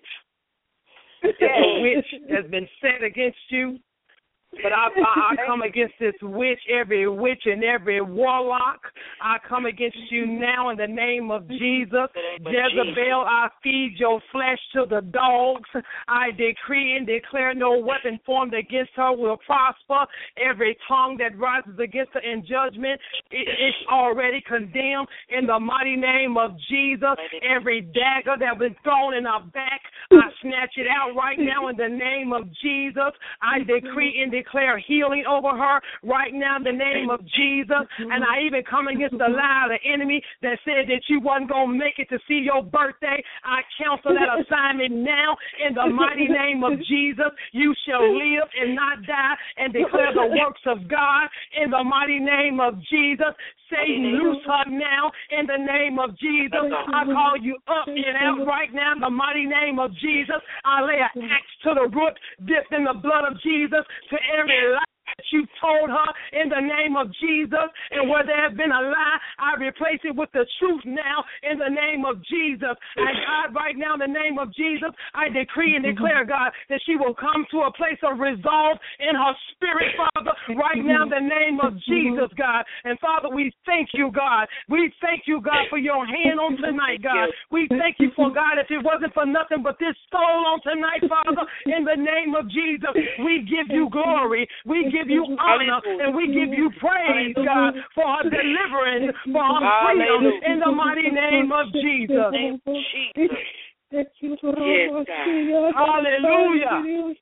It's a witch that's been set against you. But I, I, I come against this witch, every witch and every warlock. I come against you now in the name of Jesus. Jezebel, I feed your flesh to the dogs. I decree and declare no weapon formed against her will prosper. Every tongue that rises against her in judgment, it, it's already condemned in the mighty name of Jesus. Every dagger that was thrown in her back, I snatch it out right now in the name of Jesus. I decree and declare healing over her right now in the name of Jesus. And I even come against the lie of the enemy that said that you wasn't going to make it to see your birthday. I cancel that assignment now in the mighty name of Jesus. You shall live and not die and declare the works of God in the mighty name of Jesus. Satan, loose her now in the name of Jesus. I call you up and out right now in the mighty name of Jesus. I lay an axe to the root, dipped in the blood of Jesus, to every lie that you told her in the name of Jesus. And where there has been a lie, I replace it with the truth now in the name of Jesus. And God, right now in the name of Jesus, I decree and declare, God, that she will come to a place of resolve in her spirit, Father, right now in the name of Jesus, God. And Father, we thank you, God. We thank you, God, for your hand on tonight, God. We thank you for, God, if it wasn't for nothing but this soul on tonight, Father, in the name of Jesus, we give you glory. We give you honor, and we give you praise, God, for our deliverance, for our freedom, in the mighty name of Jesus. Yes, God. Hallelujah.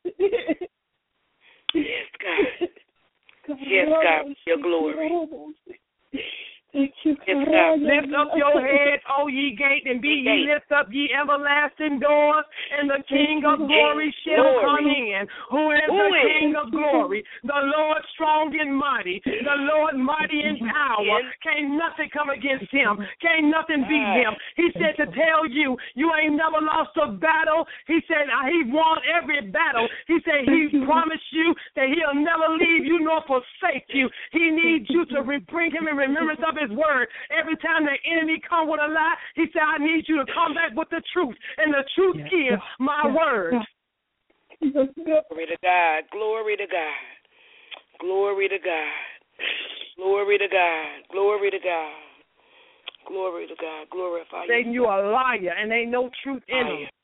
Yes, God. Yes, God, your glory. Thank you, Yes, God. Lift up your heads, O ye gate, and be ye lift up ye everlasting doors, and the King of glory shall come in. Who is the King of glory? The Lord strong and mighty, the Lord mighty in power. Can't nothing come against him. Can't nothing beat him. He said to tell you, you ain't never lost a battle. He said uh, he won every battle. He said he promised you that he'll never leave you nor forsake you. He needs you to re- bring him in remembrance of his word. Every time the enemy come with a lie, he said, I need you to come back with the truth. And the truth is my word. Glory to God. Glory to God. Glory to God. Glory to God. Glory to God. Glory to God. Glorify you. Satan, you a liar, and ain't no truth in him.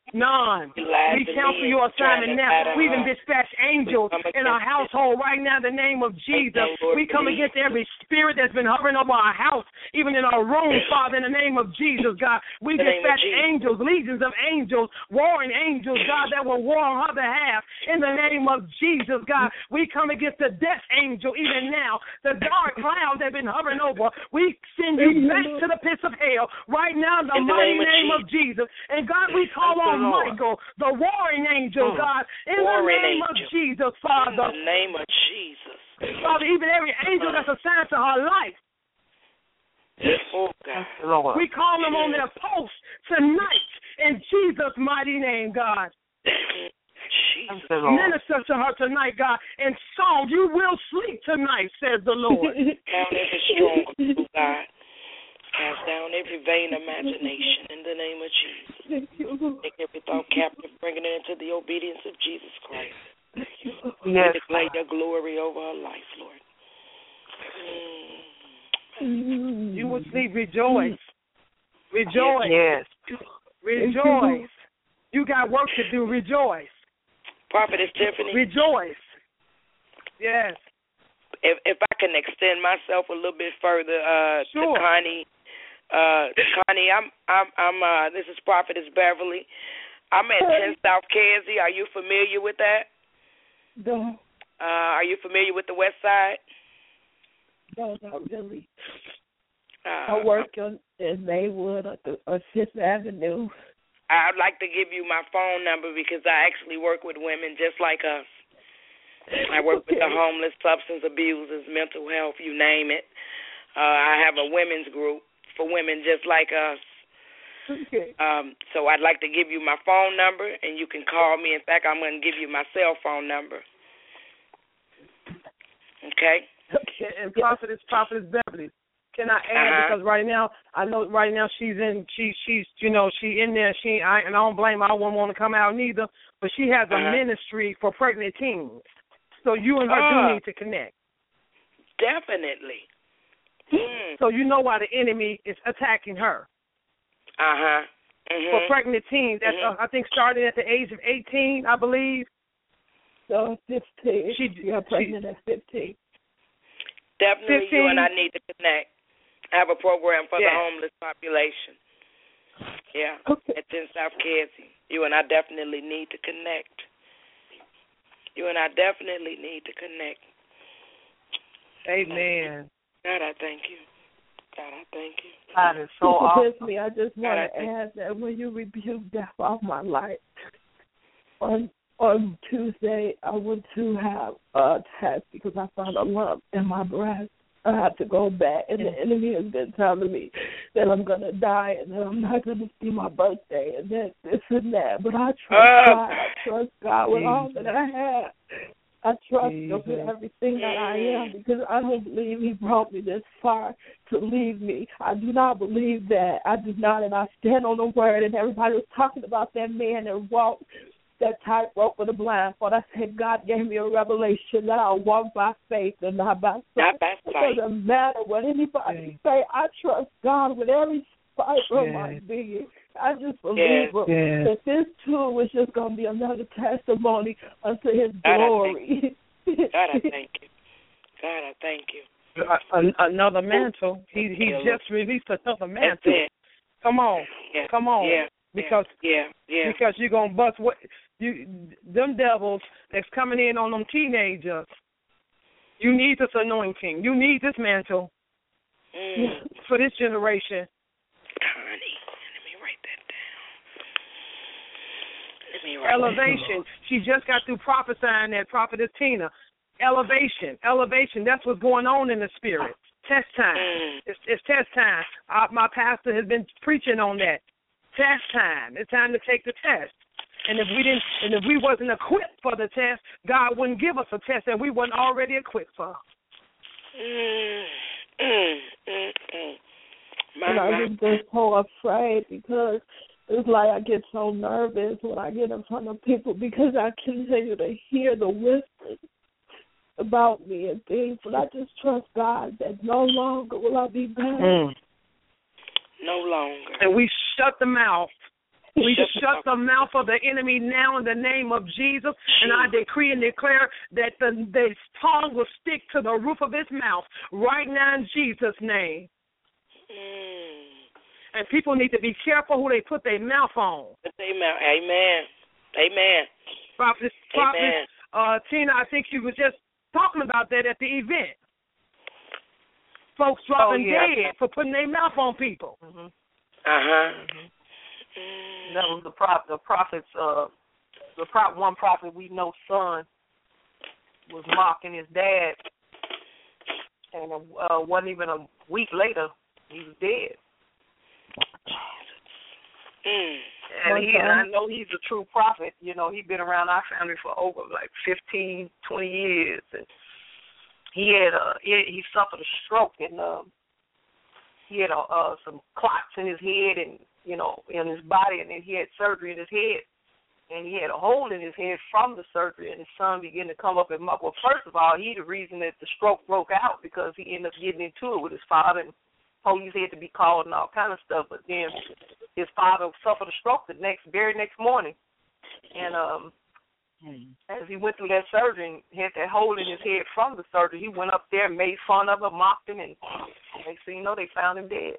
None. We cancel your assignment now. We even dispatch angels in our household right now in the name of Jesus. We come against every spirit that's been hovering over our house, even in our room, Father, in the name of Jesus, God. We dispatch angels, legions of angels, warring angels, God, that will war on her behalf in the name of Jesus, God. We come against the death angel even now. The dark clouds that have been hovering over, we send you back to the pits of hell right now in the mighty name of Jesus. And God, we call on Michael, the warring angel, God, in the name of Jesus, Father. In the name of Jesus. Father, even every angel that's assigned to her life, oh, God. we call them on their post tonight in Jesus' mighty name, God. Jesus. Minister to her tonight, God, and song. You will sleep tonight, says the Lord. Down every stronghold, God. Cast down every vain imagination in the name of Jesus. Take every thought captive, bringing it into the obedience of Jesus Christ. Yes. We declare your glory over her life, Lord. Mm. You will sleep, rejoice. Rejoice. Yes. Rejoice. You got work to do, rejoice. Prophetess Tiffany. Rejoice. Yes. If if I can extend myself a little bit further, uh, sure. to Connie. Uh, Connie, I'm, I'm, I'm. Uh, this is Prophetess Beverly. I'm at ten South Kersey. Are you familiar with that? No. Uh, are you familiar with the West Side? No, not really. Uh, I work on in Maywood or, the, or Fifth Avenue. I'd like to give you my phone number because I actually work with women just like us. I work okay. with the homeless, substance abusers, mental health, you name it. Uh, I have a women's group for women just like us. Okay. Um, so I'd like to give you my phone number, and you can call me. In fact, I'm going to give you my cell phone number. Okay? Okay. And Prophetess, Prophetess Beverly, can I add, uh-huh. because right now, I know right now she's in, she, she's, you know, she in there, she, I, and I don't blame her, I wouldn't want to come out neither, but she has a uh-huh. ministry for pregnant teens. So you and her uh, do need to connect. Definitely. Mm. So you know why the enemy is attacking her. Uh-huh. Mm-hmm. For pregnant teens, that's, mm-hmm. uh, I think starting at the age of eighteen, I believe. So fifteen. She got pregnant she, at fifteen. Definitely fifteen. You and I need to connect. I have a program for yeah. the homeless population. Yeah. Okay. At ten South Kersey. You and I definitely need to connect. You and I definitely need to connect. Amen. God, I thank you. God, I thank you. God is so awesome. Me, I just want to add that when you rebuke death off my life, on on Tuesday I went to have a test because I found a lump in my breast. I have to go back, and the enemy has been telling me that I'm going to die and that I'm not going to see my birthday and that this and that. But I trust uh, God. I trust God with all that I have. I trust Him with everything that I am because I don't believe He brought me this far to leave me. I do not believe that. I do not, and I stand on the word. And everybody was talking about that man that walked that tightrope with a blindfold. I said God gave me a revelation that I'll walk by faith and not by sight. Not by sight. It doesn't matter what anybody say. I trust God with every fiber of my being. I just believe yes, yes. that this too is just going to be another testimony unto His glory. God, I thank you. God, I thank you. Uh, another mantle. He he just released another mantle. Come on, yeah. come on. Yeah. Because yeah, yeah. because you're gonna bust what you them devils that's coming in on them teenagers. You need this anointing. You need this mantle mm. for this generation. Connie, let me write that down. Let me write Elevation. She just got through prophesying that Prophetess Tina. Elevation, elevation. That's what's going on in the spirit. Test time. Mm. It's, it's test time. Uh, my pastor has been preaching on that. Test time. It's time to take the test. And if we didn't, and if we wasn't equipped for the test, God wouldn't give us a test that we weren't already equipped for. Mm, mm, mm, mm. My, and I was just so afraid because it's like I get so nervous when I get in front of people because I continue to hear the whispers about me and things, but I just trust God that no longer will I be bad. Mm. No longer. And we shut the mouth We shut the mouth of the enemy now in the name of Jesus, and I decree and declare that the, the tongue will stick to the roof of his mouth right now in Jesus' name. Mm. And people need to be careful who they put their mouth on. Amen. Amen. Amen. Prophet, Prophet uh, Tina, I think you were just talking about that at the event. Folks dropping oh, yeah. dead for putting their mouth on people. Mm-hmm. Uh-huh. Mm-hmm. That was the prop, the prophet's, uh, the prop, one prophet we know, son, was mocking his dad, and uh, wasn't even a week later, he was dead. Mm. And, he, and I know he's a true prophet. You know, he's been around our family for over like fifteen, twenty years, and he had uh, he, he suffered a stroke, and uh, he had uh, uh, some clots in his head, and you know, in his body, and then he had surgery in his head, and he had a hole in his head from the surgery, and his son began to come up and muck. Well, first of all, he the reason that the stroke broke out because he ended up getting into it with his father, and police had to be called and all kind of stuff. But then his father suffered a stroke the next, very next morning, and um, hmm. as he went through that surgery and had that hole in his head from the surgery, he went up there and made fun of him, mocked him, and next thing you know, they found him dead.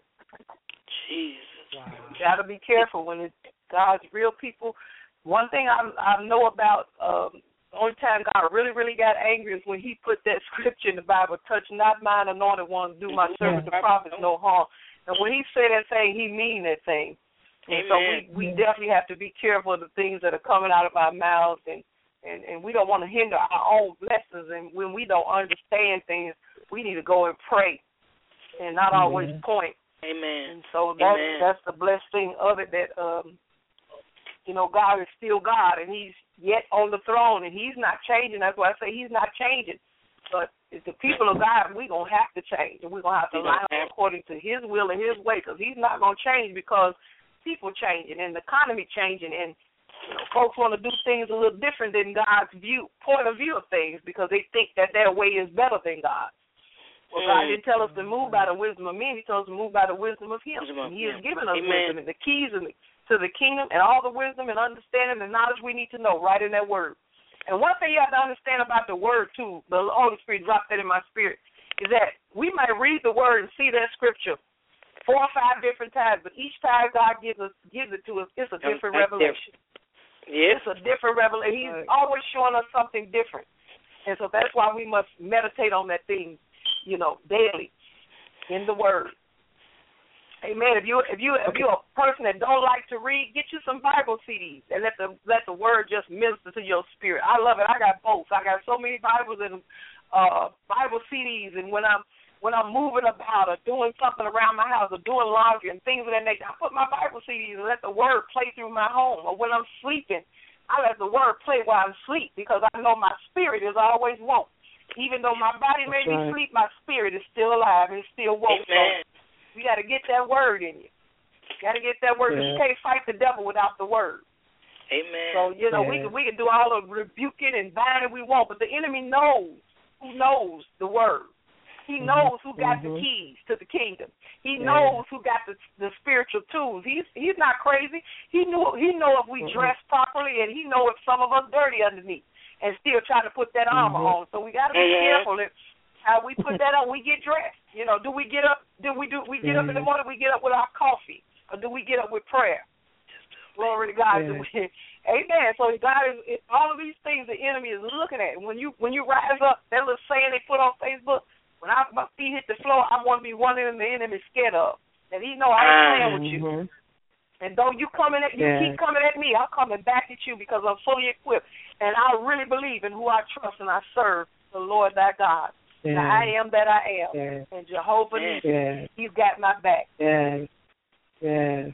Jesus. Wow. You got to be careful when it's God's real people. One thing I, I know about, um, the only time God really, really got angry is when he put that scripture in the Bible, touch not mine anointed ones, do my servant the prophets no harm. And when he said that thing, he mean that thing. And so we, we definitely have to be careful of the things that are coming out of our mouths, and, and, and we don't want to hinder our own blessings. And when we don't understand things, we need to go and pray and not mm-hmm. always point. Amen. And so that's, that's the blessed thing of it, that, um, you know, God is still God, and he's yet on the throne, and he's not changing. That's why I say he's not changing. But it's the people of God, we're going to have to change, and we're going to have to line up according to his will and his way, because he's not going to change because people changing and the economy changing, and you know, folks want to do things a little different than God's view, point of view of things, because they think that their way is better than God. Well, God didn't tell us to move by the wisdom of men. He told us to move by the wisdom of him. And he has given us Amen. wisdom and the keys and the, to the kingdom and all the wisdom and understanding and knowledge we need to know right in that word. And one thing you have to understand about the word, too, the Holy Spirit dropped that in my spirit, is that we might read the word and see that scripture four or five different times, but each time God gives us gives it to us, it's a different That's revelation. Different. Yes. It's a different revelation. He's right. always showing us something different. And so that's why we must meditate on that thing, you know, daily in the Word. Amen. If you if you if you're a person that don't like to read, get you some Bible C Ds and let the let the Word just minister to your spirit. I love it. I got both. I got so many Bibles and uh, Bible C Ds, and when I'm when I'm moving about or doing something around my house or doing laundry and things of that nature, I put my Bible C Ds and let the Word play through my home. Or when I'm sleeping, I let the Word play while I'm asleep, because I know my spirit is always woke. Even though my body may That's be right. asleep, my spirit is still alive and still woke. Amen. So you got to get that word in you. You got to get that word. Yeah. You can't fight the devil without the word. Amen. So, you know, yeah. we can we can do all the rebuking and binding we want, but the enemy knows who knows the word. He knows who got mm-hmm. the keys to the kingdom. He yeah. knows who got the the spiritual tools. He's he's not crazy. He knew he know if we mm-hmm. dress properly, and he know if some of us dirty underneath, and still try to put that armor mm-hmm. on. So we got to be mm-hmm. careful if how we put that on. We get dressed. You know, do we get up? Do we do we get mm-hmm. up in the morning? We get up with our coffee, or do we get up with prayer? Glory to God. Yeah. We, amen. So God is it, all of these things the enemy is looking at. When you when you rise up, that little saying they put on Facebook. When I, my feet hit the floor, I want to be one of the enemy scared of. And he know I ain't playing with you. Mm-hmm. And though you coming at you yeah. keep coming at me, I'm coming back at you because I'm fully equipped. And I really believe in who I trust, and I serve the Lord thy God. Yeah. Now, I am that I am. Yeah. And Jehovah, yeah. he's got my back. Yes. Yes.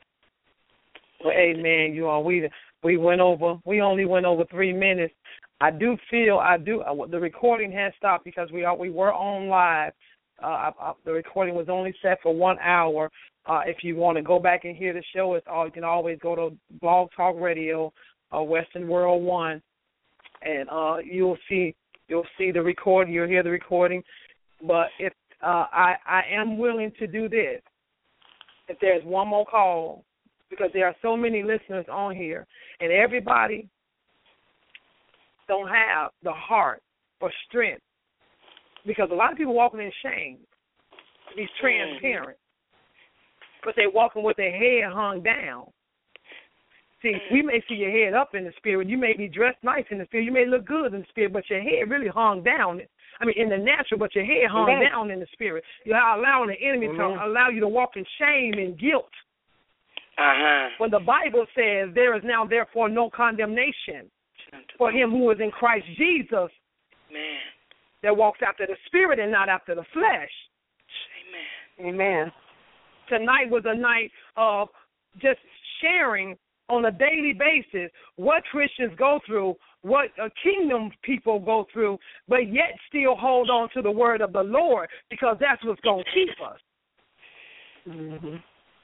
Well, amen. You all, we we went over. We only went over three minutes. I do feel I do. Uh, the recording has stopped because we are we were on live. Uh, I, I, the recording was only set for one hour. Uh, if you want to go back and hear the show, it's all you can always go to Blog Talk Radio, uh, Western World One, and uh, you'll see you'll see the recording. You'll hear the recording. But if uh, I I am willing to do this, if there's one more call because there are so many listeners on here, and everybody don't have the heart or strength, because a lot of people walking in shame, these transparent, but they're walking with their head hung down. See, we may see your head up in the spirit. You may be dressed nice in the spirit. You may look good in the spirit, but your head really hung down. I mean, in the natural, but your head hung Amen. Down in the spirit. You're allowing the enemy Amen. To allow you to walk in shame and guilt. Uh-huh. When the Bible says there is now therefore no condemnation for him who is in Christ Jesus, Man. that walks after the spirit and not after the flesh. Amen. Amen. Tonight was a night of just sharing on a daily basis what Christians go through, what uh, kingdom people go through, but yet still hold on to the word of the Lord, because that's what's going to keep us. Mm-hmm.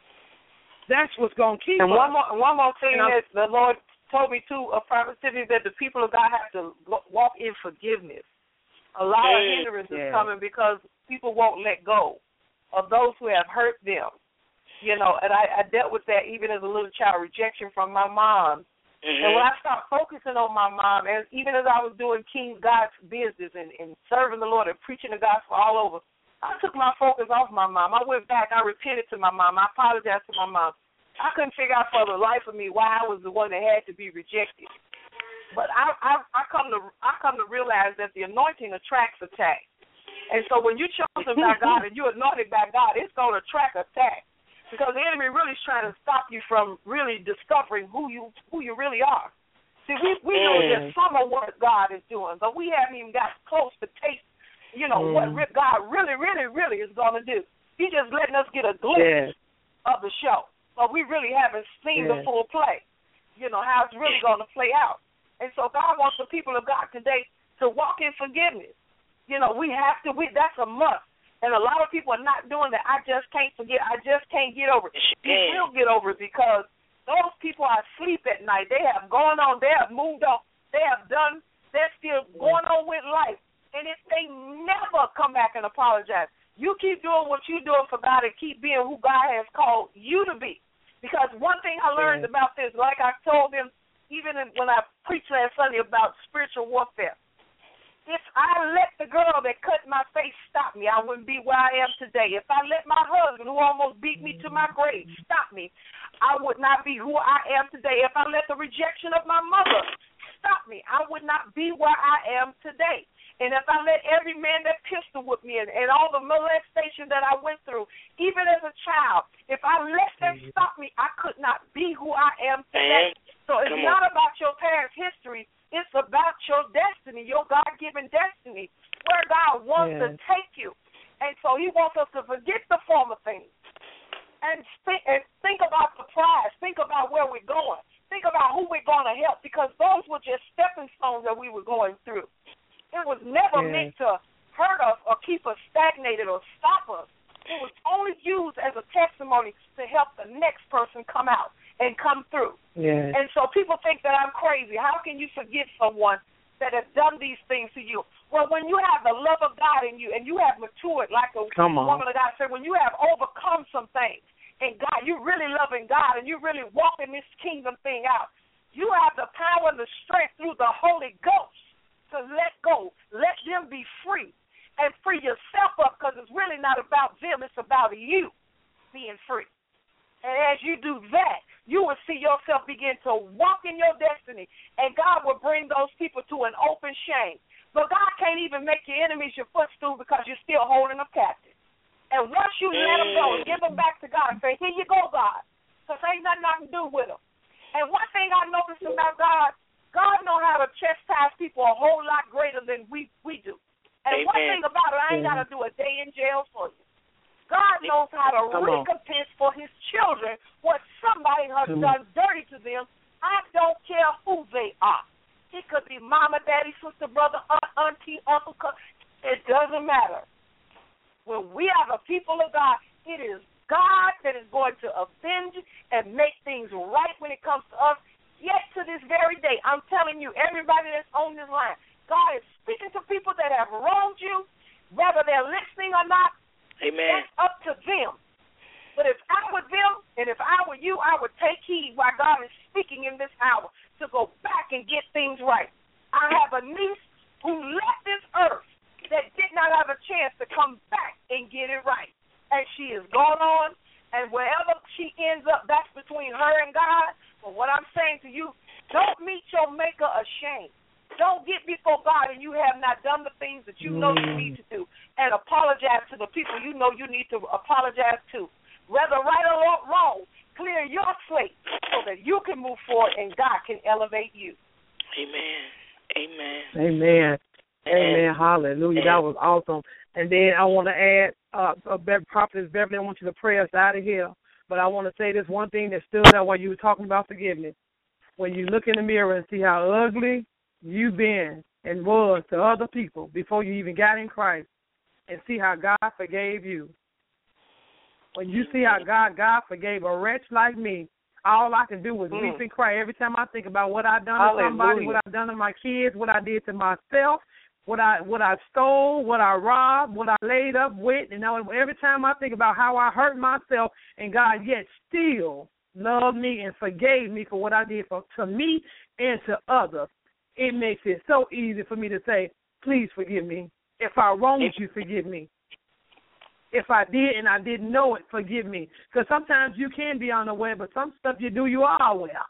That's what's going to keep and us. And one more, one more thing that the Lord told me, too, a Prophet City, that the people of God have to walk in forgiveness. A lot of hindrance is coming because people won't let go of those who have hurt them. You know, and I, I dealt with that even as a little child, rejection from my mom. Mm-hmm. And when I stopped focusing on my mom, and even as I was doing King God's business and, and serving the Lord and preaching the gospel all over, I took my focus off my mom. I went back. I repented to my mom. I apologized to my mom. I couldn't figure out for the life of me why I was the one that had to be rejected. But I, I, I come to I come to realize that the anointing attracts attack. And so when you're chosen by God and you're anointed by God, it's going to attract attack. Because the enemy really is trying to stop you from really discovering who you who you really are. See, we, we know that some of what God is doing, but we haven't even got close to taste, you know, mm. what God really, really, really is going to do. He's just letting us get a glimpse yeah. of the show. But we really haven't seen yeah. the full play, you know, how it's really going to play out. And so God wants the people of God today to walk in forgiveness. You know, we have to, we that's a must. And a lot of people are not doing that. I just can't forget. I just can't get over it. You will get over it because those people are asleep at night. They have gone on. They have moved on. They have done. They're still going on with life. And if they never come back and apologize, you keep doing what you're doing for God and keep being who God has called you to be. Because one thing I learned yeah. about this, like I told them even when I preached last Sunday about spiritual warfare, if I let the girl that cut my face stop me, I wouldn't be where I am today. If I let my husband, who almost beat me to my grave, stop me, I would not be who I am today. If I let the rejection of my mother stop me, I would not be where I am today. And if I let every man that pistol whipped me and, and all the molestation that I went through, even as a child, if I let them stop me, I could not be who I am today. So it's not about your parents' history. It's about your destiny, your God-given destiny, where God wants yes. to take you. And so he wants us to forget the former things and, th- and think about the prize. Think about where we're going. Think about who we're going to help, because those were just stepping stones that we were going through. It was never yes. meant to hurt us or keep us stagnated or stop us. It was only used as a testimony to help the next person come out and come through. Yes. And so people think that I'm crazy. How can you forget someone that has done these things to you? Well, when you have the love of God in you and you have matured, like a woman of God said, when you have overcome some things and God, you're really loving God and you're really walking this kingdom thing out, you have the power and the strength through the Holy Ghost to let go, let them be free, and free yourself up, because it's really not about them, it's about you being free. And as you do that, you will see yourself begin to walk in your destiny, and God will bring those people to an open shame. But God can't even make your enemies your footstool because you're still holding them captive. And once you let them go and give them back to God and say, here you go, God, because ain't nothing I can do with them. And one thing I noticed about God, God knows how to chastise people a whole lot greater than we, we do. And Amen. One thing about it, I ain't got to do a day in jail for you. God knows how to Come recompense on. For his children what somebody has Come done on. Dirty to them. I don't care who they are. It could be mama, daddy, sister, brother, aunt, auntie, uncle. It doesn't matter. When we are the people of God, it is God that is going to avenge and make things right when it comes to us. Yet to this very day, I'm telling you, everybody that's on this line, God is speaking to people that have wronged you, whether they're listening or not. Amen. That's up to them. But if I were them and if I were you, I would take heed while God is speaking in this hour to go back and get things right. I have a niece who left this earth that did not have a chance to come back and get it right. And she is gone on, and wherever she ends up, that's between her and God. But what I'm saying to you, don't meet your maker ashamed. Don't get before God and you have not done the things that you know you need to do, and apologize to the people you know you need to apologize to. Whether right or wrong, clear your slate so that you can move forward and God can elevate you. Amen. Amen. Amen. Amen. Hallelujah. That was awesome. And then I want to add, uh, uh, Prophetess Beverly, I want you to pray us out of here. But I want to say this one thing that stood out while you were talking about forgiveness. When you look in the mirror and see how ugly you've been and was to other people before you even got in Christ, and see how God forgave you. When you see how God, God forgave a wretch like me, all I can do is mm. weep and cry every time I think about what I've done Hallelujah. to somebody, what I've done to my kids, what I did to myself, what I what I stole, what I robbed, what I laid up with. And every time I think about how I hurt myself, and God yet still loved me and forgave me for what I did for, to me and to others, it makes it so easy for me to say, please forgive me. If I wronged you, forgive me. If I did and I didn't know it, forgive me. Because sometimes you can be unaware, but some stuff you do, you are aware.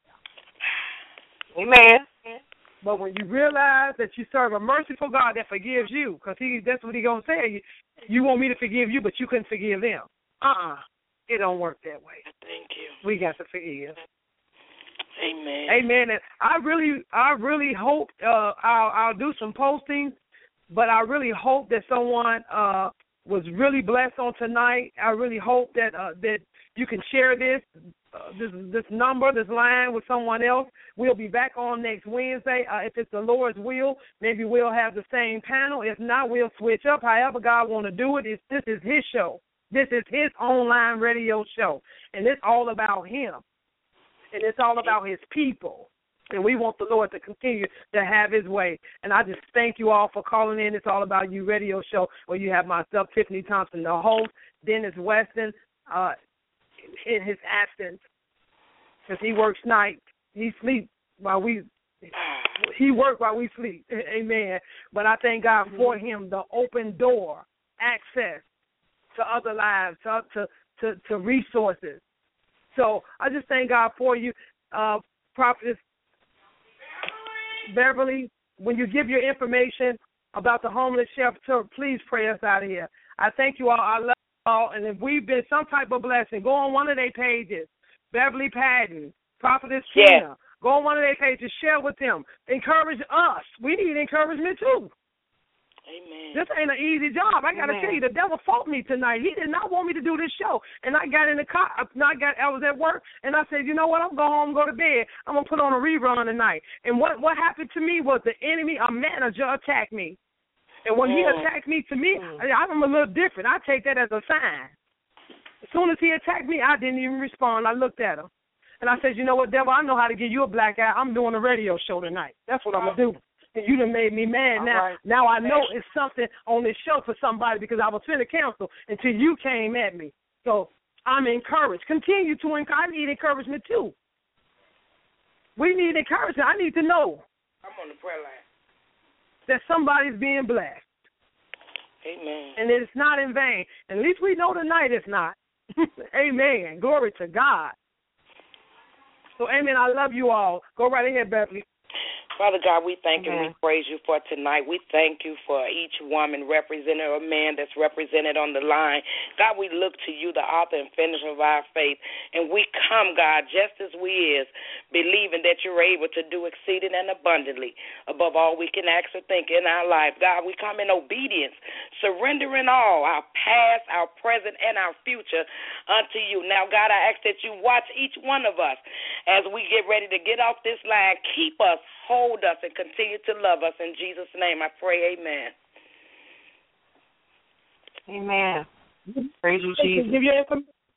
Amen. But when you realize that you serve a merciful God that forgives you, because he, that's what he's going to say, you, you want me to forgive you, but you couldn't forgive them. Uh-uh. It don't work that way. Thank you. We got to forgive. Amen. Amen. And I really, I really hope uh, I'll, I'll do some postings, but I really hope that someone uh, was really blessed on tonight. I really hope that uh, that you can share this, uh, this this number, this line with someone else. We'll be back on next Wednesday. Uh, if it's the Lord's will, maybe we'll have the same panel. If not, we'll switch up. However God want to do it, it's, this is his show. This is his online radio show, and it's all about him, and it's all about his people. And we want the Lord to continue to have his way. And I just thank you all for calling in. It's All About You radio show where you have myself, Tiffany Thompson, the host, Dennis Weston, uh, in his absence, because he works nights. He sleeps while we, he works while we sleep. Amen. But I thank God for him, the open door, access to other lives, to, to, to, to resources. So I just thank God for you, uh, Prophetess Beverly. When you give your information about the homeless shelter, please pray us out of here. I thank you all. I love you all. And if we've been some type of blessing, go on one of their pages, Beverly Patton, Prophetess Tina. Yeah. Go on one of their pages, share with them. Encourage us. We need encouragement too. Amen. This ain't an easy job. I got to tell you, the devil fought me tonight. He did not want me to do this show. And I got in the car. I, got, I was at work, and I said, you know what, I'm going home, go to bed. I'm going to put on a rerun tonight. And what, what happened to me was the enemy, a manager, attacked me. And when mm. he attacked me, to me, mm. I, I'm a little different. I take that as a sign. As soon as he attacked me, I didn't even respond. I looked at him. And I said, you know what, devil, I know how to give you a black eye. I'm doing a radio show tonight. That's what I'm going to do. And you done made me mad. All now right. Now I know it's something on this show for somebody, because I was finna cancel until you came at me. So I'm encouraged. Continue to encourage. I need encouragement too. We need encouragement. I need to know. I'm on the prayer line. That somebody's being blessed. Amen. And it's not in vain. At least we know tonight it's not. Amen. Glory to God. So, amen. I love you all. Go right ahead, Beverly. Father God, we thank Amen. and we praise you for tonight. We thank you for each woman represented or man that's represented on the line. God, we look to you, the author and finisher of our faith, and we come, God, just as we is, believing that you're able to do exceeding and abundantly above all we can ask or think in our life. God, we come in obedience, surrendering all, our past, our present, and our future unto you. Now, God, I ask that you watch each one of us as we get ready to get off this line. Keep us, hold us, and continue to love us. In Jesus' name I pray, amen. Amen. Praise you, Jesus. Give your,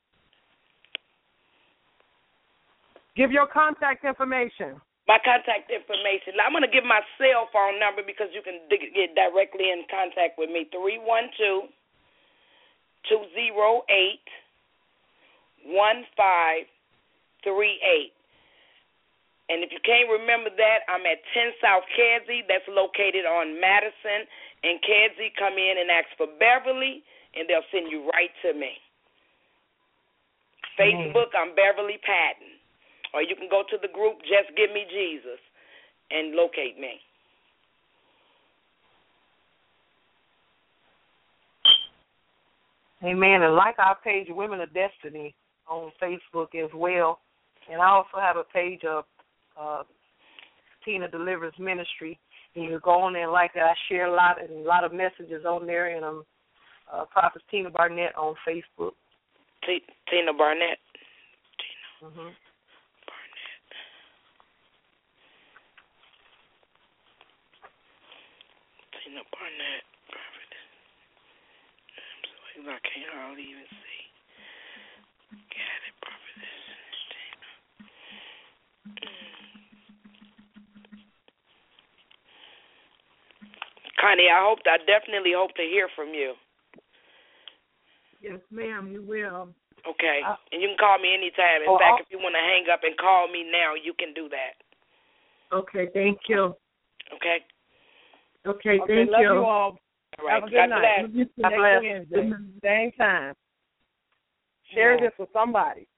give your contact information. My contact information. I'm going to give my cell phone number because you can get directly in contact with me. three one two, two oh eight, one five three eight. And if you can't remember that, I'm at ten South Kedzie. That's located on Madison and Kedzie. Come in and ask for Beverly, and they'll send you right to me. Facebook, I'm Beverly Patton. Or you can go to the group, Just Give Me Jesus, and locate me. Amen. And like our page, Women of Destiny, on Facebook as well. And I also have a page of uh, Tina Delivers Ministry. And you go on there and like it. I share a lot and a lot of messages on there. And I'm uh, Prophet Tina Barnett on Facebook. T- Tina Barnett. Tina mm-hmm. Barnett. Tina Barnett. I can't hardly even see. Got it, Prophetess Tina. Connie, I hope, I definitely hope to hear from you. Yes, ma'am, you will. Okay, uh, and you can call me anytime. In oh, fact, I'll, if you want to hang up and call me now, you can do that. Okay, thank you. Okay? Okay, okay thank love you. you all. All right. Have a good God night. bless. God bless. Wednesday, same time. Share yeah. this with somebody.